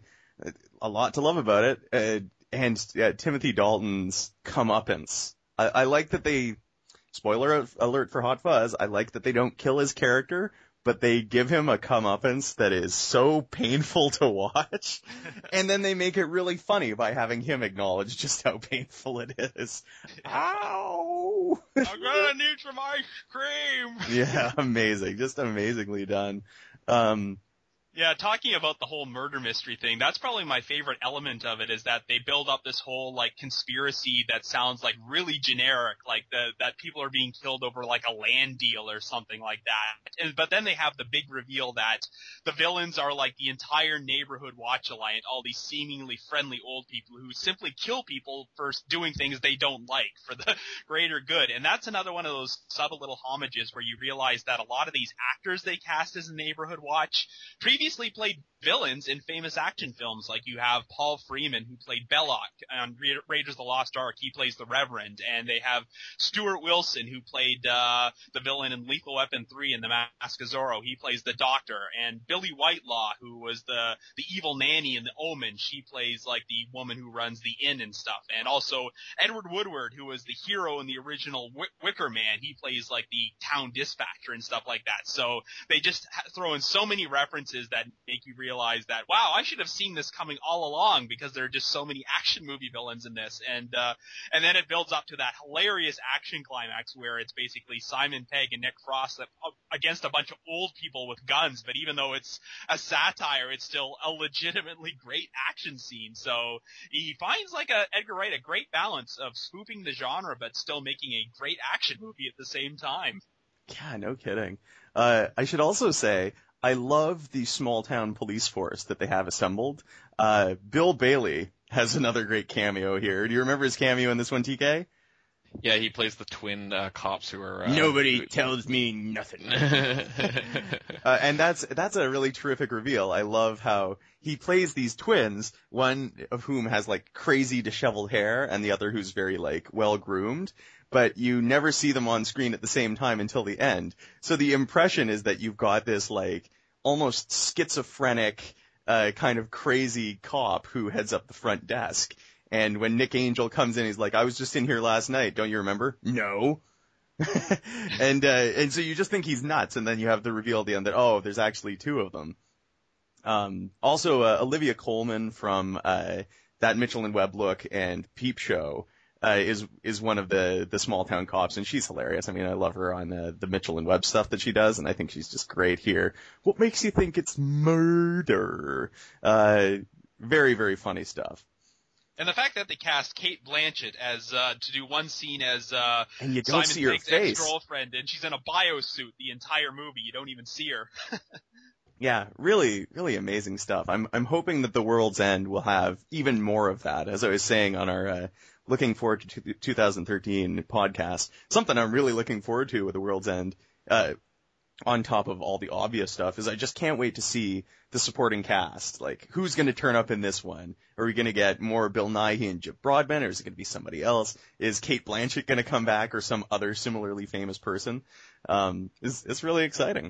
a lot to love about it. Uh, and uh, Timothy Dalton's comeuppance. I, I like that they, spoiler alert for Hot Fuzz, I like that they don't kill his character, but they give him a comeuppance that is so painful to watch, and then they make it really funny by having him acknowledge just how painful it is. Ow! I'm gonna need some ice cream! Yeah, amazing. Just amazingly done. Um, Yeah, talking about the whole murder mystery thing, that's probably my favorite element of it, is that they build up this whole, like, conspiracy that sounds, like, really generic, like, the, that people are being killed over, like, a land deal or something like that. And, but then they have the big reveal that the villains are, like, the entire neighborhood watch alliance, all these seemingly friendly old people who simply kill people for doing things they don't like for the greater good. And that's another one of those subtle little homages where you realize that a lot of these actors they cast as a neighborhood watch previously Previously played villains in famous action films. Like you have Paul Freeman, who played Belloc on Raiders of the Lost Ark. He plays the Reverend. And they have Stuart Wilson, who played uh the villain in Lethal Weapon three and The Mask of Zorro. He plays the Doctor. And Billy Whitelaw, who was the the evil nanny in The Omen. She plays like the woman who runs the inn and stuff. And also Edward Woodward, who was the hero in the original Wick- Wicker Man. He plays like the town dispatcher and stuff like that. So they just ha- throw in so many references that make you realize that, wow, I should have seen this coming all along, because there are just so many action movie villains in this. And uh and then it builds up to that hilarious action climax where it's basically Simon Pegg and Nick Frost against a bunch of old people with guns. But even though it's a satire, it's still a legitimately great action scene. So he finds, like a Edgar Wright, a great balance of spoofing the genre but still making a great action movie at the same time. Yeah, no kidding. Uh, I should also say, I love the small town police force that they have assembled. Uh, Bill Bailey has another great cameo here. Do you remember his cameo in this one, T K? Yeah, he plays the twin uh, cops who are... Uh, Nobody who, tells me nothing. uh, and that's that's a really terrific reveal. I love how he plays these twins, one of whom has, like, crazy disheveled hair, and the other who's very, like, well-groomed. But you never see them on screen at the same time until the end. So the impression is that you've got this, like, almost schizophrenic, uh, kind of crazy cop who heads up the front desk. And when Nick Angel comes in, he's like, I was just in here last night. Don't you remember? No. and, uh, and so you just think he's nuts. And then you have the reveal at the end that, oh, there's actually two of them. Um, also, uh, Olivia Colman from, uh, That Mitchell and Webb Look and Peep Show, uh, is is one of the the small town cops, and she's hilarious. I mean, I love her on uh, the Mitchell and Webb stuff that she does, and I think she's just great here. What makes you think it's murder? Uh, very very funny stuff. And the fact that they cast Cate Blanchett as uh, to do one scene as uh, and you don't Simon see her Pegg's face. ex-girlfriend, and she's in a biosuit the entire movie. You don't even see her. Yeah, really, really amazing stuff. I'm I'm hoping that The World's End will have even more of that. As I was saying on our uh, Looking Forward to two thousand thirteen podcast, something I'm really looking forward to with The World's End, uh, on top of all the obvious stuff, is I just can't wait to see the supporting cast. Like, who's going to turn up in this one? Are we going to get more Bill Nighy and Chip Broadbent, or is it going to be somebody else? Is Cate Blanchett going to come back, or some other similarly famous person? Um, it's, it's really exciting.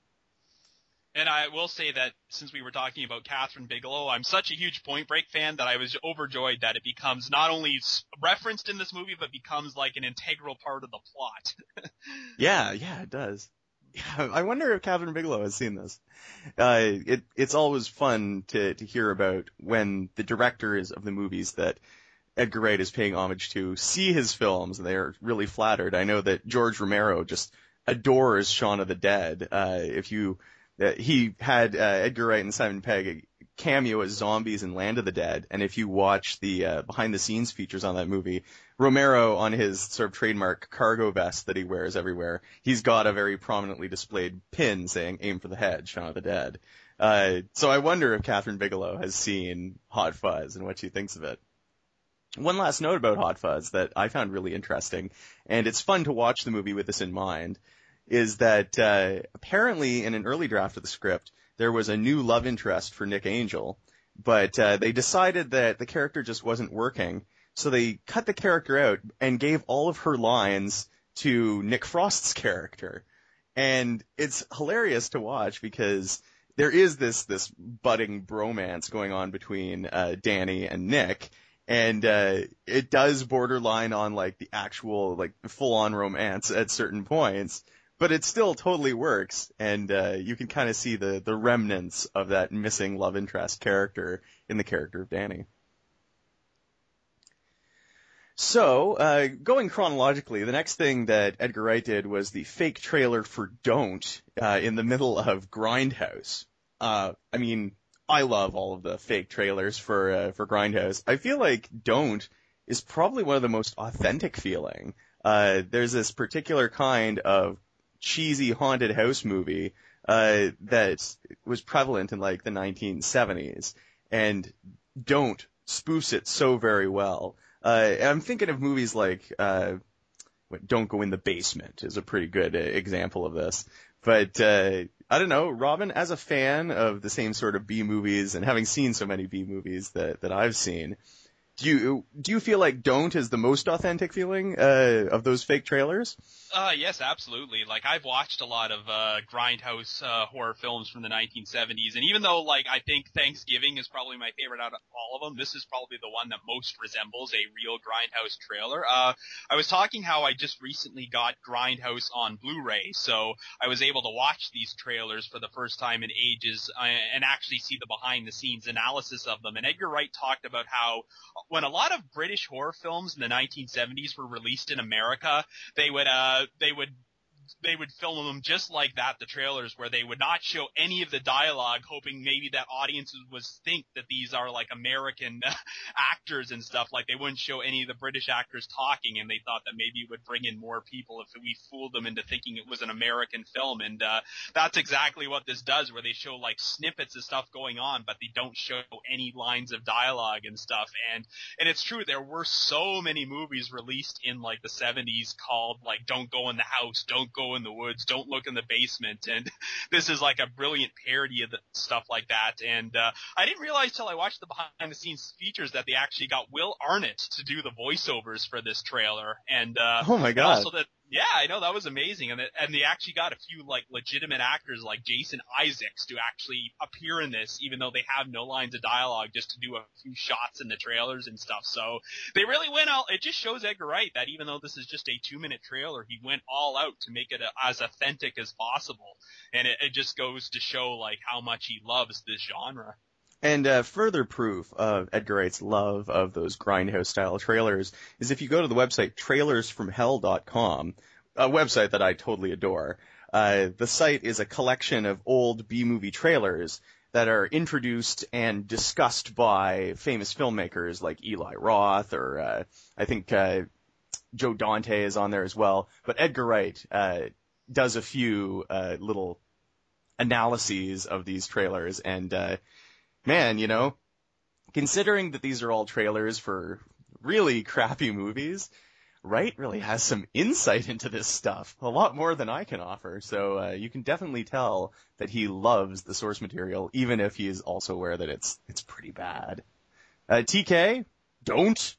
And I will say that since we were talking about Catherine Bigelow, I'm such a huge Point Break fan that I was overjoyed that it becomes not only referenced in this movie, but becomes like an integral part of the plot. yeah, yeah, it does. Yeah, I wonder if Catherine Bigelow has seen this. Uh, it, it's always fun to, to hear about when the directors of the movies that Edgar Wright is paying homage to see his films, and they're really flattered. I know that George Romero just adores Shaun of the Dead. Uh, if you, uh, he had uh, Edgar Wright and Simon Pegg cameo as zombies in Land of the Dead, and if you watch the uh, behind-the-scenes features on that movie, Romero, on his sort of trademark cargo vest that he wears everywhere, he's got a very prominently displayed pin saying, "Aim for the head, Shaun of the Dead." Uh, so I wonder if Catherine Bigelow has seen Hot Fuzz and what she thinks of it. One last note about Hot Fuzz that I found really interesting, and it's fun to watch the movie with this in mind, is that uh, apparently in an early draft of the script, there was a new love interest for Nick Angel, but uh, they decided that the character just wasn't working, so they cut the character out and gave all of her lines to Nick Frost's character. And it's hilarious to watch because there is this this budding bromance going on between uh, Danny and Nick, and uh, it does borderline on like the actual like full-on romance at certain points. But it still totally works, and uh, you can kind of see the, the remnants of that missing love interest character in the character of Danny. So, uh, going chronologically, the next thing that Edgar Wright did was the fake trailer for Don't uh, in the middle of Grindhouse. Uh, I mean, I love all of the fake trailers for uh, for Grindhouse. I feel like Don't is probably one of the most authentic feeling. Uh, there's this particular kind of cheesy haunted house movie uh that was prevalent in like the nineteen seventies, and Don't spoofs it so very well. Uh I'm thinking of movies like uh Don't Go in the Basement is a pretty good uh, example of this. But uh I don't know, Robin, as a fan of the same sort of B movies and having seen so many B movies that that I've seen, do you do you feel like Don't is the most authentic feeling uh of those fake trailers? Uh, yes, absolutely. Like, I've watched a lot of, uh, Grindhouse, uh, horror films from the nineteen seventies, and even though, like, I think Thanksgiving is probably my favorite out of all of them, this is probably the one that most resembles a real Grindhouse trailer. Uh, I was talking how I just recently got Grindhouse on Blu-ray, so I was able to watch these trailers for the first time in ages, uh, and actually see the behind-the-scenes analysis of them. And Edgar Wright talked about how when a lot of British horror films in the nineteen seventies were released in America, they would, uh, they would they would film them just like that, the trailers, where they would not show any of the dialogue, hoping maybe that audiences would think that these are like American actors and stuff. Like, they wouldn't show any of the British actors talking, and they thought that maybe it would bring in more people if we fooled them into thinking it was an American film. And uh that's exactly what this does, where they show like snippets of stuff going on, but they don't show any lines of dialogue and stuff. And and it's true, there were so many movies released in like the seventies called like Don't Go in the House, Don't Go in the Woods, Don't Look in the Basement, and this is like a brilliant parody of the stuff like that. And uh I didn't realize till I watched the behind the scenes features that they actually got Will Arnett to do the voiceovers for this trailer. And uh Oh my god. also that yeah, I know, that was amazing. And, it, and they actually got a few like legitimate actors like Jason Isaacs to actually appear in this, even though they have no lines of dialogue, just to do a few shots in the trailers and stuff. So they really went out. It just shows Edgar Wright that even though this is just a two minute trailer, he went all out to make it a, as authentic as possible. And it, it just goes to show like how much he loves this genre. And uh, further proof of Edgar Wright's love of those grindhouse-style trailers is if you go to the website trailers from hell dot com, a website that I totally adore. Uh, the site is a collection of old B-movie trailers that are introduced and discussed by famous filmmakers like Eli Roth, or uh, I think uh, Joe Dante is on there as well. But Edgar Wright uh, does a few uh, little analyses of these trailers, and uh, man, you know, considering that these are all trailers for really crappy movies, Wright really has some insight into this stuff, a lot more than I can offer. So uh, you can definitely tell that he loves the source material, even if he is also aware that it's it's pretty bad. Uh, T K, don't.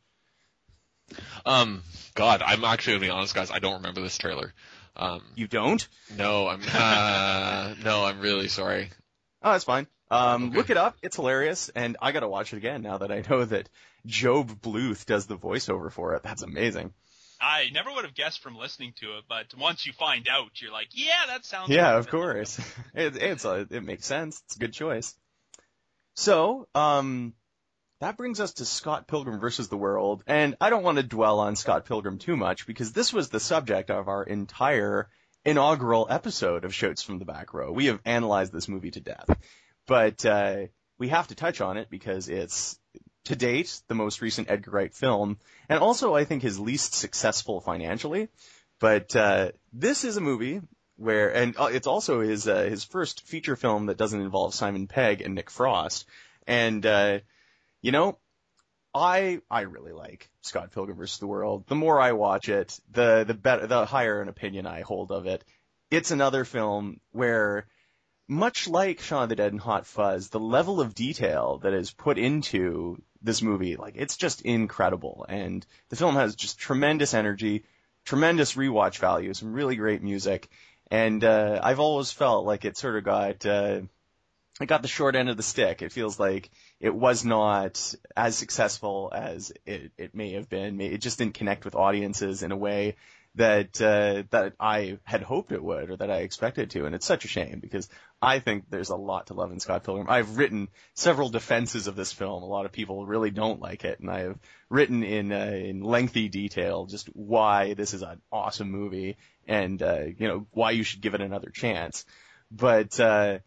Um, God, I'm actually gonna be honest, guys. I don't remember this trailer. Um, you don't? No, I'm. Uh, no, I'm really sorry. Oh, that's fine. Um, okay. Look it up. It's hilarious, and I gotta watch it again now that I know that Job Bluth does the voiceover for it. That's amazing. I never would have guessed from listening to it, but once you find out, you're like, yeah, that sounds. Yeah, good. Of course. it, it's a, it makes sense. It's a good choice. So, um, that brings us to Scott Pilgrim versus the World, and I don't want to dwell on Scott Pilgrim too much because this was the subject of our entire inaugural episode of Shouts from the Back Row. We have analyzed this movie to death. But uh, we have to touch on it because it's, to date, the most recent Edgar Wright film, and also I think his least successful financially. But uh, this is a movie where, and it's also his uh, his first feature film that doesn't involve Simon Pegg and Nick Frost. And uh, you know, I I really like Scott Pilgrim versus the World. The more I watch it, the the better, the higher an opinion I hold of it. It's another film where, much like Shaun of the Dead and Hot Fuzz, the level of detail that is put into this movie, like, it's just incredible. And the film has just tremendous energy, tremendous rewatch value, some really great music. And uh, I've always felt like it sort of got, uh, it got the short end of the stick. It feels like it was not as successful as it, it may have been. It just didn't connect with audiences in a way that uh, that I had hoped it would, or that I expected to, and it's such a shame because I think there's a lot to love in Scott Pilgrim. I've written several defenses of this film. A lot of people really don't like it, and I have written in uh, in lengthy detail just why this is an awesome movie and uh, you know why you should give it another chance. But uh,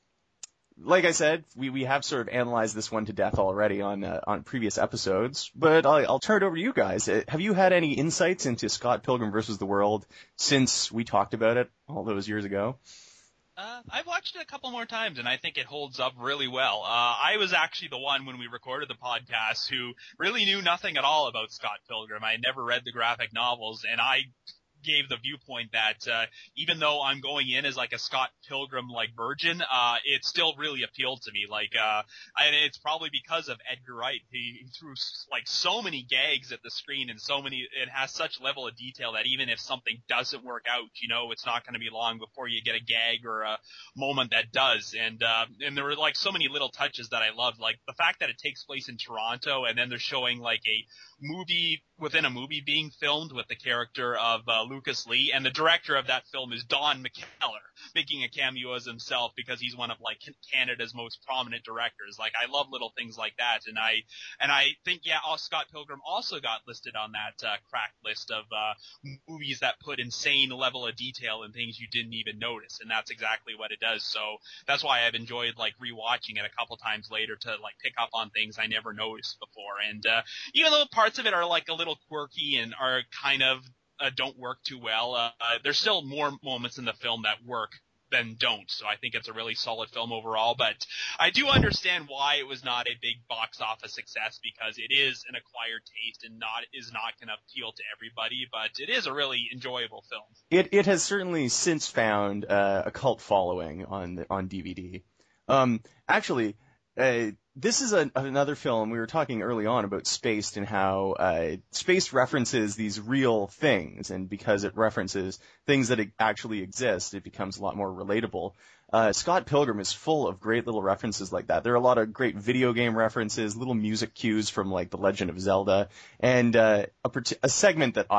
like I said, we, we have sort of analyzed this one to death already on uh, on previous episodes, but I'll, I'll turn it over to you guys. Uh, have you had any insights into Scott Pilgrim versus the World since we talked about it all those years ago? Uh, I've watched it a couple more times, and I think it holds up really well. Uh, I was actually the one when we recorded the podcast who really knew nothing at all about Scott Pilgrim. I had never read the graphic novels, and I gave the viewpoint that uh, even though I'm going in as like a Scott Pilgrim like virgin, uh, it still really appealed to me. Like, uh, and it's probably because of Edgar Wright. He, he threw like so many gags at the screen, and so many. It has such level of detail that even if something doesn't work out, you know, it's not going to be long before you get a gag or a moment that does. And uh, and there were like so many little touches that I loved, like the fact that it takes place in Toronto, and then they're showing like a movie within a movie being filmed with the character of uh, Lucas Lee, and the director of that film is Don McKellar, making a cameo as himself because he's one of like Canada's most prominent directors. Like, I love little things like that, and I and I think yeah, oh, Scott Pilgrim also got listed on that uh, cracked list of uh, movies that put insane level of detail in things you didn't even notice, and that's exactly what it does. So that's why I've enjoyed like rewatching it a couple times later to like pick up on things I never noticed before. And uh, even though parts of it are like a little quirky and are kind of uh, don't work too well, uh, uh, there's still more moments in the film that work than don't. So I think it's a really solid film overall, but I do understand why it was not a big box office success, because it is an acquired taste and not is not going to appeal to everybody, but it is a really enjoyable film. It it has certainly since found uh, a cult following on on D V D. Um, actually, uh, this is a, another film. We were talking early on about Spaced and how uh, Spaced references these real things, and because it references things that actually exist, it becomes a lot more relatable. Uh, Scott Pilgrim is full of great little references like that. There are a lot of great video game references, little music cues from like The Legend of Zelda, and uh, a, a segment that I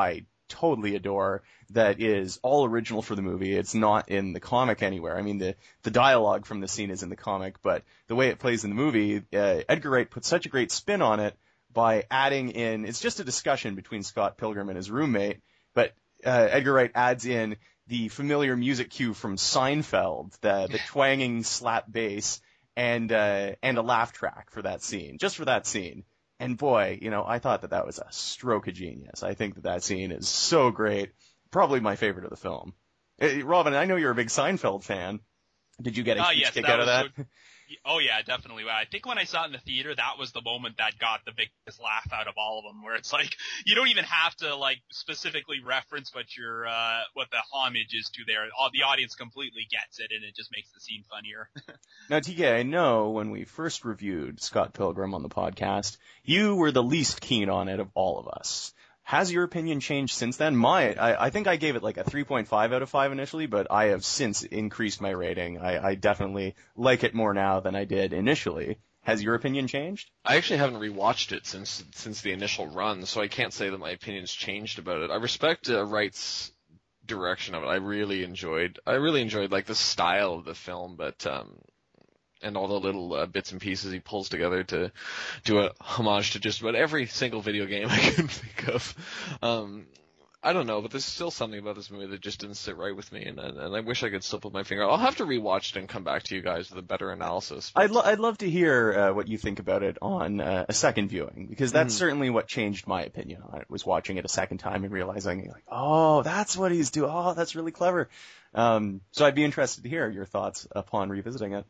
totally adore that is all original for the movie. It's not in the comic anywhere. I mean, the, the dialogue from the scene is in the comic, but the way it plays in the movie, uh, Edgar Wright put such a great spin on it by adding in, it's just a discussion between Scott Pilgrim and his roommate, but uh, Edgar Wright adds in the familiar music cue from Seinfeld, the, the twanging slap bass, and uh, and a laugh track for that scene, just for that scene. And boy, you know, I thought that that was a stroke of genius. I think that that scene is so great. Probably my favorite of the film. Hey, Robin, I know you're a big Seinfeld fan. Did you get a uh, huge yes, kick that out of that? So, oh yeah, definitely. I think when I saw it in the theater, that was the moment that got the biggest laugh out of all of them, where it's like, you don't even have to like specifically reference what your, uh, what the homage is to there. All, the audience completely gets it, and it just makes the scene funnier. Now, T K, I know when we first reviewed Scott Pilgrim on the podcast, you were the least keen on it of all of us. Has your opinion changed since then? My, I, I think I gave it like a three point five out of five initially, but I have since increased my rating. I, I definitely like it more now than I did initially. Has your opinion changed? I actually haven't rewatched it since since the initial run, so I can't say that my opinion's changed about it. I respect uh, Wright's direction of it. I really enjoyed. I really enjoyed like the style of the film, but um, and all the little uh, bits and pieces he pulls together to do a homage to just about every single video game I can think of. Um, I don't know, but there's still something about this movie that just didn't sit right with me, and and I wish I could still put my finger. I'll have to rewatch it and come back to you guys with a better analysis. I'd lo- I'd love to hear uh, what you think about it on uh, a second viewing, because that's mm. certainly what changed my opinion on it. Was watching it a second time and realizing, like, oh, that's what he's doing. Oh, that's really clever. Um, so I'd be interested to hear your thoughts upon revisiting it.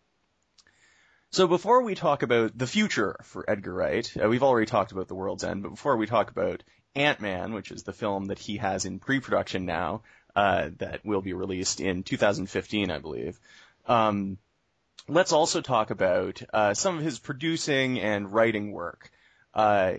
So before we talk about the future for Edgar Wright, uh, we've already talked about The World's End, but before we talk about Ant-Man, which is the film that he has in pre-production now, uh, that will be released in two thousand fifteen, I believe, um, let's also talk about uh, some of his producing and writing work. Uh,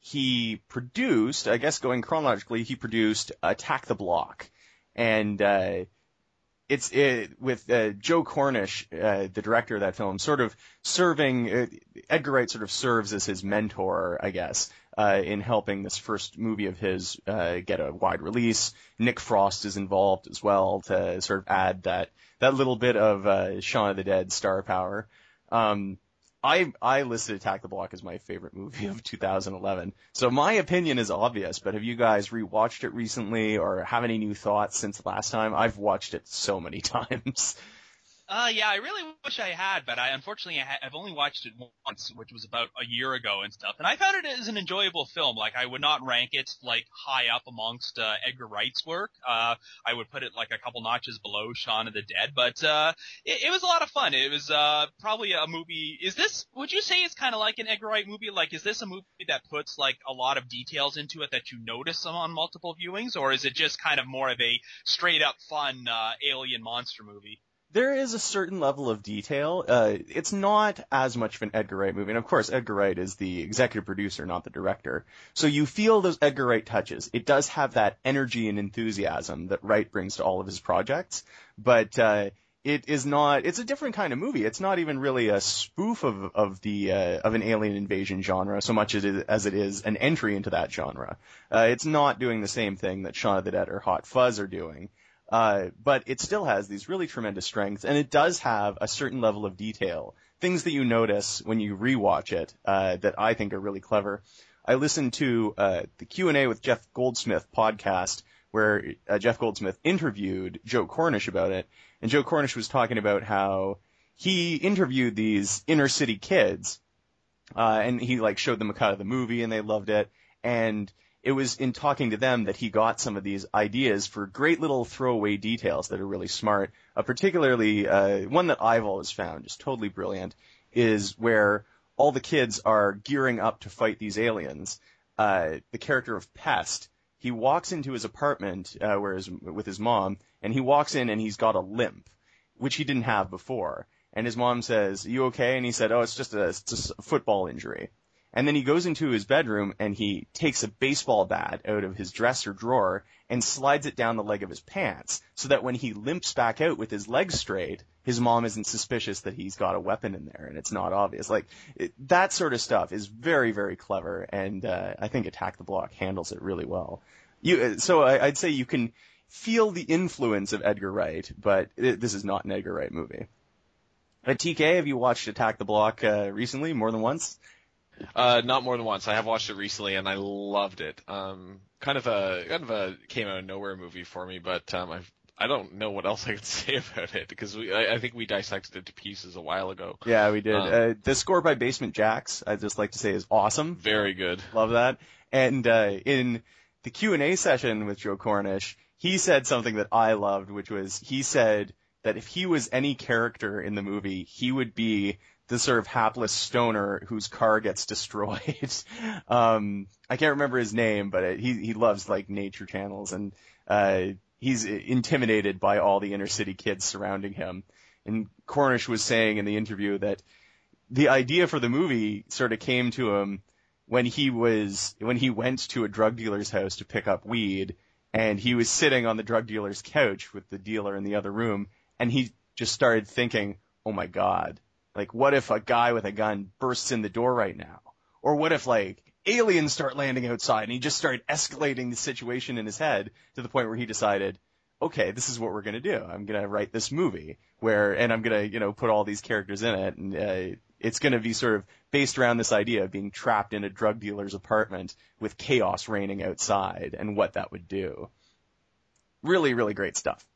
he produced, I guess going chronologically, he produced Attack the Block, and uh It's it, with uh, Joe Cornish, uh, the director of that film, sort of serving, uh, Edgar Wright sort of serves as his mentor, I guess, uh, in helping this first movie of his uh, get a wide release. Nick Frost is involved as well to sort of add that, that little bit of uh, Shaun of the Dead star power. Um, I, I listed Attack the Block as my favorite movie of two thousand eleven. So my opinion is obvious, but have you guys rewatched it recently or have any new thoughts since last time? I've watched it so many times. Uh, yeah, I really wish I had, but I unfortunately I ha- I've only watched it once, which was about a year ago and stuff. And I found it as an enjoyable film. Like, I would not rank it like high up amongst uh, Edgar Wright's work. Uh, I would put it like a couple notches below Shaun of the Dead. But uh, it, it was a lot of fun. It was uh probably a movie. Is this? Would you say it's kind of like an Edgar Wright movie? Like, is this a movie that puts like a lot of details into it that you notice on multiple viewings, or is it just kind of more of a straight up fun uh, alien monster movie? There is a certain level of detail. Uh, it's not as much of an Edgar Wright movie. And of course, Edgar Wright is the executive producer, not the director. So you feel those Edgar Wright touches. It does have that energy and enthusiasm that Wright brings to all of his projects. But, uh, it is not, it's a different kind of movie. It's not even really a spoof of, of the, uh, of an alien invasion genre so much as it, as it is an entry into that genre. Uh, it's not doing the same thing that Shaun of the Dead or Hot Fuzz are doing. Uh, but it still has these really tremendous strengths, and it does have a certain level of detail, things that you notice when you rewatch it, uh, that I think are really clever. I listened to, uh, the Q and A with Jeff Goldsmith podcast, where uh, Jeff Goldsmith interviewed Joe Cornish about it, and Joe Cornish was talking about how he interviewed these inner city kids, uh, and he, like, showed them a cut of the movie, and they loved it, and it was in talking to them that he got some of these ideas for great little throwaway details that are really smart. Uh, particularly, uh, one that I've always found just totally brilliant is where all the kids are gearing up to fight these aliens. Uh, the character of Pest, he walks into his apartment, uh, where his, with his mom, and he walks in and he's got a limp, which he didn't have before. And his mom says, "You okay?" And he said, "Oh, it's just a, it's just a football injury." And then he goes into his bedroom and he takes a baseball bat out of his dresser drawer and slides it down the leg of his pants so that when he limps back out with his legs straight, his mom isn't suspicious that he's got a weapon in there and it's not obvious. Like, it, that sort of stuff is very, very clever, and uh, I think Attack the Block handles it really well. You, so I, I'd say you can feel the influence of Edgar Wright, but it, this is not an Edgar Wright movie. But T K, have you watched Attack the Block uh, recently, more than once? Uh, not more than once. I have watched it recently and I loved it. Um, kind of a kind of a came out of nowhere movie for me, but um, I've I don't know what else I could say about it because we I, I think we dissected it to pieces a while ago. Yeah, we did. Um, uh, the score by Basement Jaxx, I'd just like to say, is awesome. Very good. Love that. And uh, in the Q and A session with Joe Cornish, he said something that I loved, which was he said that if he was any character in the movie, he would be the sort of hapless stoner whose car gets destroyed. um, I can't remember his name, but he he loves like nature channels, and uh, he's intimidated by all the inner city kids surrounding him. And Cornish was saying in the interview that the idea for the movie sort of came to him when he was when he went to a drug dealer's house to pick up weed, and he was sitting on the drug dealer's couch with the dealer in the other room, and he just started thinking, "Oh my God. Like, what if a guy with a gun bursts in the door right now? Or what if, like, aliens start landing outside?" And he just started escalating the situation in his head to the point where he decided, okay, this is what we're going to do. I'm going to write this movie where, and I'm going to, you know, put all these characters in it. And uh, it's going to be sort of based around this idea of being trapped in a drug dealer's apartment with chaos reigning outside and what that would do. Really, really great stuff.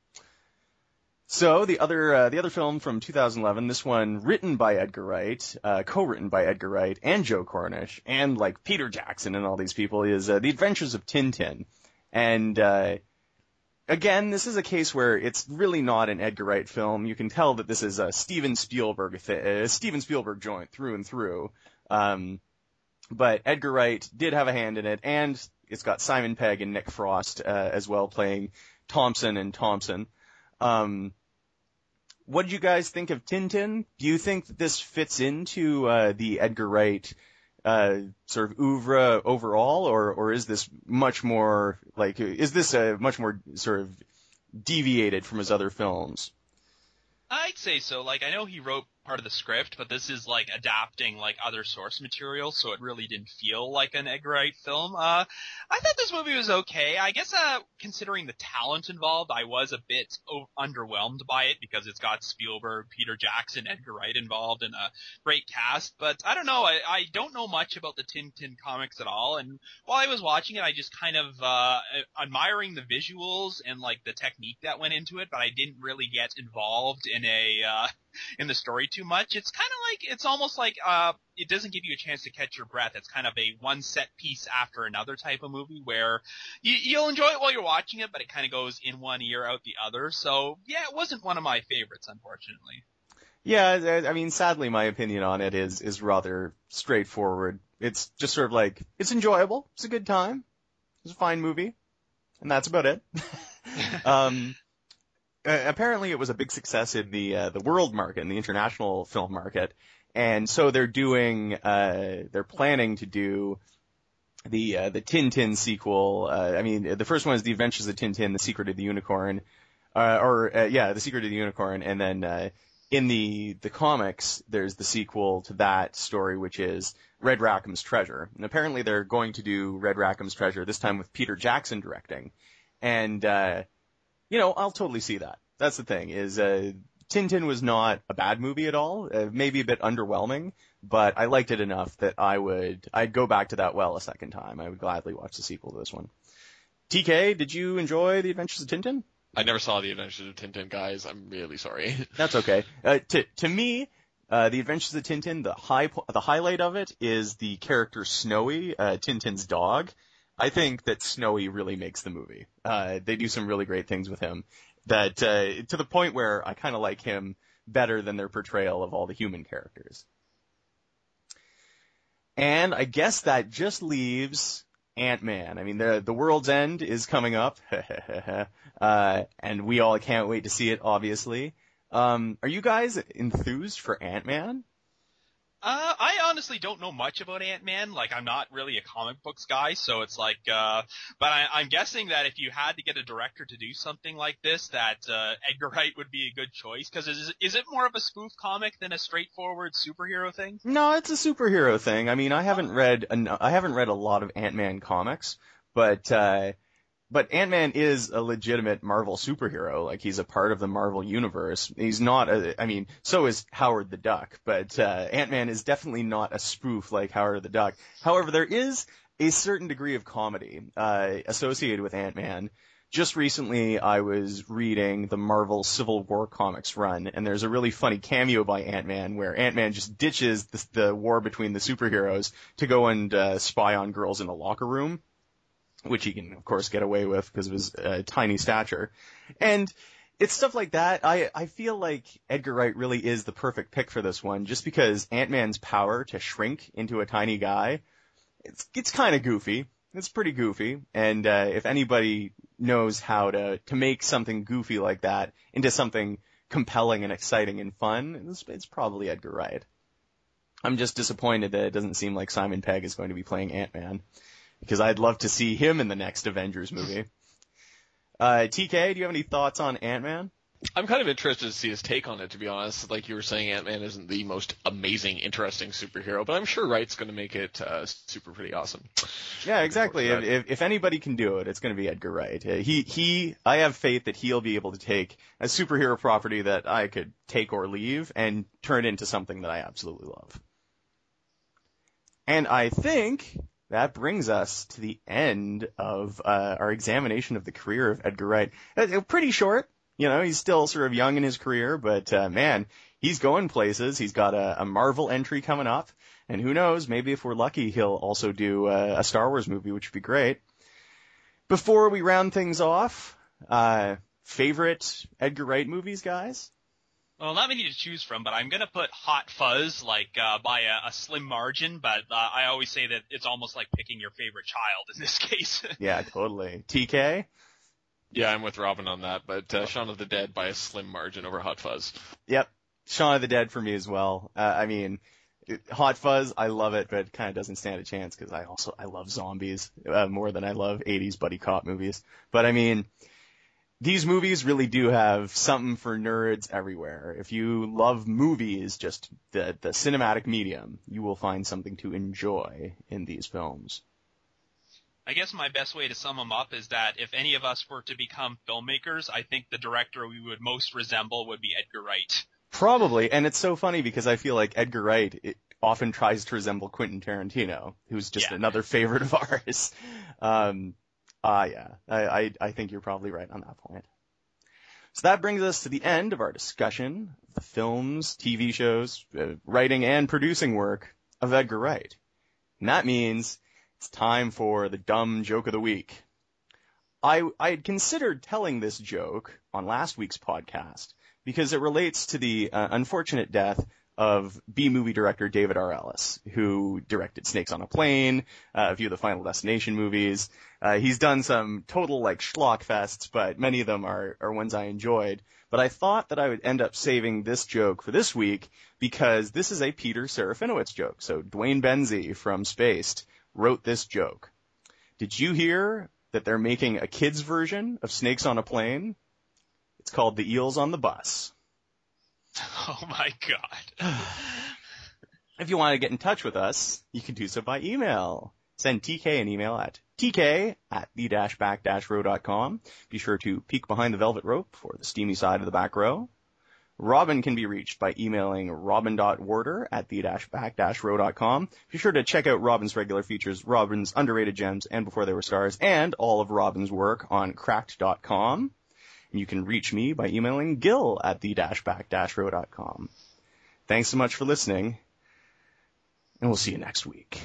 So the other uh, the other film from two thousand eleven, this one written by Edgar Wright, uh, co-written by Edgar Wright and Joe Cornish, and like Peter Jackson and all these people, is uh, The Adventures of Tintin. And uh, again, this is a case where it's really not an Edgar Wright film. You can tell that this is a Steven Spielberg th- a Steven Spielberg joint through and through. Um, but Edgar Wright did have a hand in it, and it's got Simon Pegg and Nick Frost uh, as well playing Thompson and Thompson. Um, what did you guys think of Tintin? Do you think that this fits into uh, the Edgar Wright uh, sort of oeuvre overall, or or is this much more like is this a much more sort of deviated from his other films? I'd say so. Like, I know he wrote part of the script, but this is like adapting like other source material, so it really didn't feel like an Edgar Wright film. Uh, I thought this movie was okay. I guess, uh, considering the talent involved, I was a bit o- underwhelmed by it because it's got Spielberg, Peter Jackson, Edgar Wright involved, and a great cast. But I don't know. I, I don't know much about the Tintin comics at all. And while I was watching it, I just kind of uh, admiring the visuals and like the technique that went into it, but I didn't really get involved in a uh, in the story too much. It's kind of like, it's almost like, uh, it doesn't give you a chance to catch your breath. It's kind of a one set piece after another type of movie where you, you'll enjoy it while you're watching it, but it kind of goes in one ear, out the other. So yeah, it wasn't one of my favorites, unfortunately. Yeah, I mean, sadly, my opinion on it is, is rather straightforward. It's just sort of like, it's enjoyable. It's a good time. It's a fine movie. And that's about it. um, Uh, apparently it was a big success in the uh, the world market, in the international film market, and so they're doing uh, they're planning to do the uh, the Tintin sequel. Uh, I mean, the first one is The Adventures of Tintin: The Secret of the Unicorn, uh, or uh, yeah, The Secret of the Unicorn, and then uh, in the the comics there's the sequel to that story, which is Red Rackham's Treasure. And apparently they're going to do Red Rackham's Treasure this time with Peter Jackson directing, and uh, you know, I'll totally see that. That's the thing, is uh, Tintin was not a bad movie at all, uh, maybe a bit underwhelming, but I liked it enough that I would, I'd go back to that well a second time. I would gladly watch the sequel to this one. T K, did you enjoy The Adventures of Tintin? I never saw The Adventures of Tintin, guys. I'm really sorry. That's okay. Uh, to, to me, uh, The Adventures of Tintin, the high, the highlight of it is the character Snowy, uh, Tintin's dog. I think that Snowy really makes the movie. Uh, they do some really great things with him that, uh, to the point where I kind of like him better than their portrayal of all the human characters. And I guess that just leaves Ant-Man. I mean, the, the World's End is coming up, uh, and we all can't wait to see it, obviously. Um, are you guys enthused for Ant-Man? Uh, I honestly don't know much about Ant-Man. Like, I'm not really a comic books guy, so it's like, uh, but I, I'm guessing that if you had to get a director to do something like this, that, uh, Edgar Wright would be a good choice. Cause is, is it more of a spoof comic than a straightforward superhero thing? No, it's a superhero thing. I mean, I haven't read, an, I haven't read a lot of Ant-Man comics, but, uh, but Ant-Man is a legitimate Marvel superhero. Like, he's a part of the Marvel universe. He's not a, I mean, so is Howard the Duck, but, uh, Ant-Man is definitely not a spoof like Howard the Duck. However, there is a certain degree of comedy, uh, associated with Ant-Man. Just recently, I was reading the Marvel Civil War comics run, and there's a really funny cameo by Ant-Man where Ant-Man just ditches the, the war between the superheroes to go and uh, spy on girls in a locker room, which he can, of course, get away with because of his uh, tiny stature. And it's stuff like that. I, I feel like Edgar Wright really is the perfect pick for this one, just because Ant-Man's power to shrink into a tiny guy, it's, it's kind of goofy. It's pretty goofy, and uh, if anybody knows how to, to make something goofy like that into something compelling and exciting and fun, it's, it's probably Edgar Wright. I'm just disappointed that it doesn't seem like Simon Pegg is going to be playing Ant-Man, because I'd love to see him in the next Avengers movie. Uh, T K, do you have any thoughts on Ant-Man? I'm kind of interested to see his take on it, to be honest. Like you were saying, Ant-Man isn't the most amazing, interesting superhero, but I'm sure Wright's going to make it uh, super pretty awesome. Yeah, exactly. If, if, if anybody can do it, it's going to be Edgar Wright. Uh, he, he, I have faith that he'll be able to take a superhero property that I could take or leave and turn it into something that I absolutely love. And I think that brings us to the end of uh, our examination of the career of Edgar Wright. Uh, pretty short. You know, he's still sort of young in his career, but, uh, man, he's going places. He's got a, a Marvel entry coming up, and who knows, maybe if we're lucky, he'll also do a, a Star Wars movie, which would be great. Before we round things off, uh, favorite Edgar Wright movies, guys? Well, not many to choose from, but I'm gonna put Hot Fuzz, like, uh, by a, a slim margin, but, uh, I always say that it's almost like picking your favorite child in this case. Yeah, totally. T K? Yeah, I'm with Robin on that, but uh, Shaun of the Dead by a slim margin over Hot Fuzz. Yep, Shaun of the Dead for me as well. Uh, I mean, Hot Fuzz, I love it, but it kind of doesn't stand a chance because I also, I love zombies uh, more than I love eighties buddy cop movies. But I mean, these movies really do have something for nerds everywhere. If you love movies, just the, the cinematic medium, you will find something to enjoy in these films. I guess my best way to sum them up is that if any of us were to become filmmakers, I think the director we would most resemble would be Edgar Wright. Probably, and it's so funny because I feel like Edgar Wright it often tries to resemble Quentin Tarantino, who's just yeah. another favorite of ours. Um, ah, uh, yeah, I, I, I think you're probably right on that point. So that brings us to the end of our discussion of the films, T V shows, uh, writing and producing work of Edgar Wright. And that means it's time for the dumb joke of the week. I, I had considered telling this joke on last week's podcast because it relates to the uh, unfortunate death of B-movie director David R. Ellis, who directed Snakes on a Plane, uh, a few of the Final Destination movies. Uh, he's done some total, like, schlock fests, but many of them are, are ones I enjoyed. But I thought that I would end up saving this joke for this week because this is a Peter Serafinowicz joke. So Dwayne Benzie from Spaced wrote this joke. Did you hear that they're making a kid's version of Snakes on a Plane? It's called The Eels on the Bus. Oh my god. If you want to get in touch with us, you can do so by email. Send T K an email at tk at the dash back dash row dot com. Be sure to peek behind the velvet rope for the steamy side of the back row. Robin can be reached by emailing robin.warder at the dash back dash row dot com. Be sure to check out Robin's regular features, Robin's Underrated Gems and Before They Were Stars, and all of Robin's work on cracked dot com. And you can reach me by emailing Gil at the dash back dash row dot com. Thanks so much for listening, and we'll see you next week.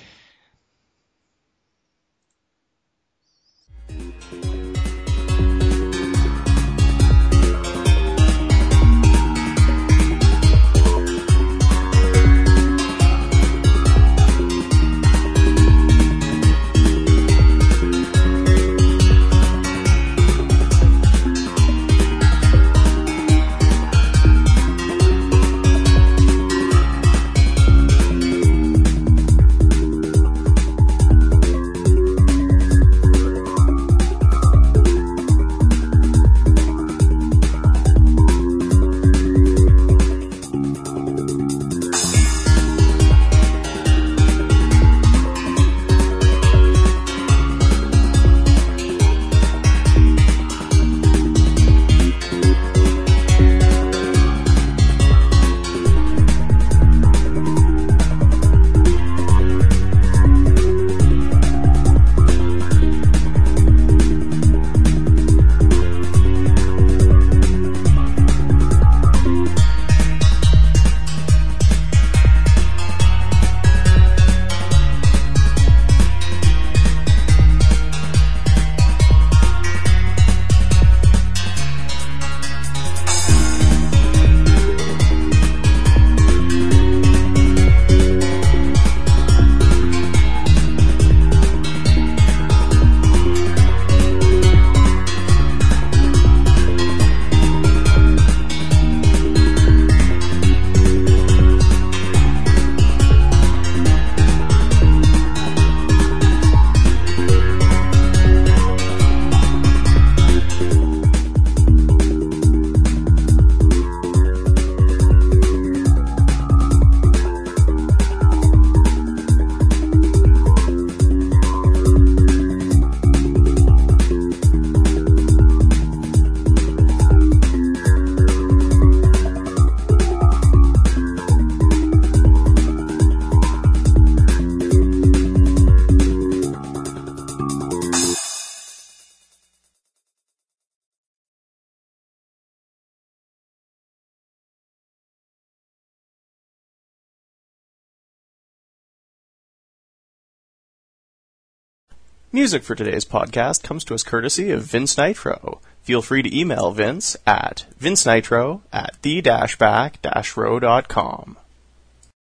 Music for today's podcast comes to us courtesy of Vince Nitro. Feel free to email Vince at vincenitro at the dash back dash row dot com.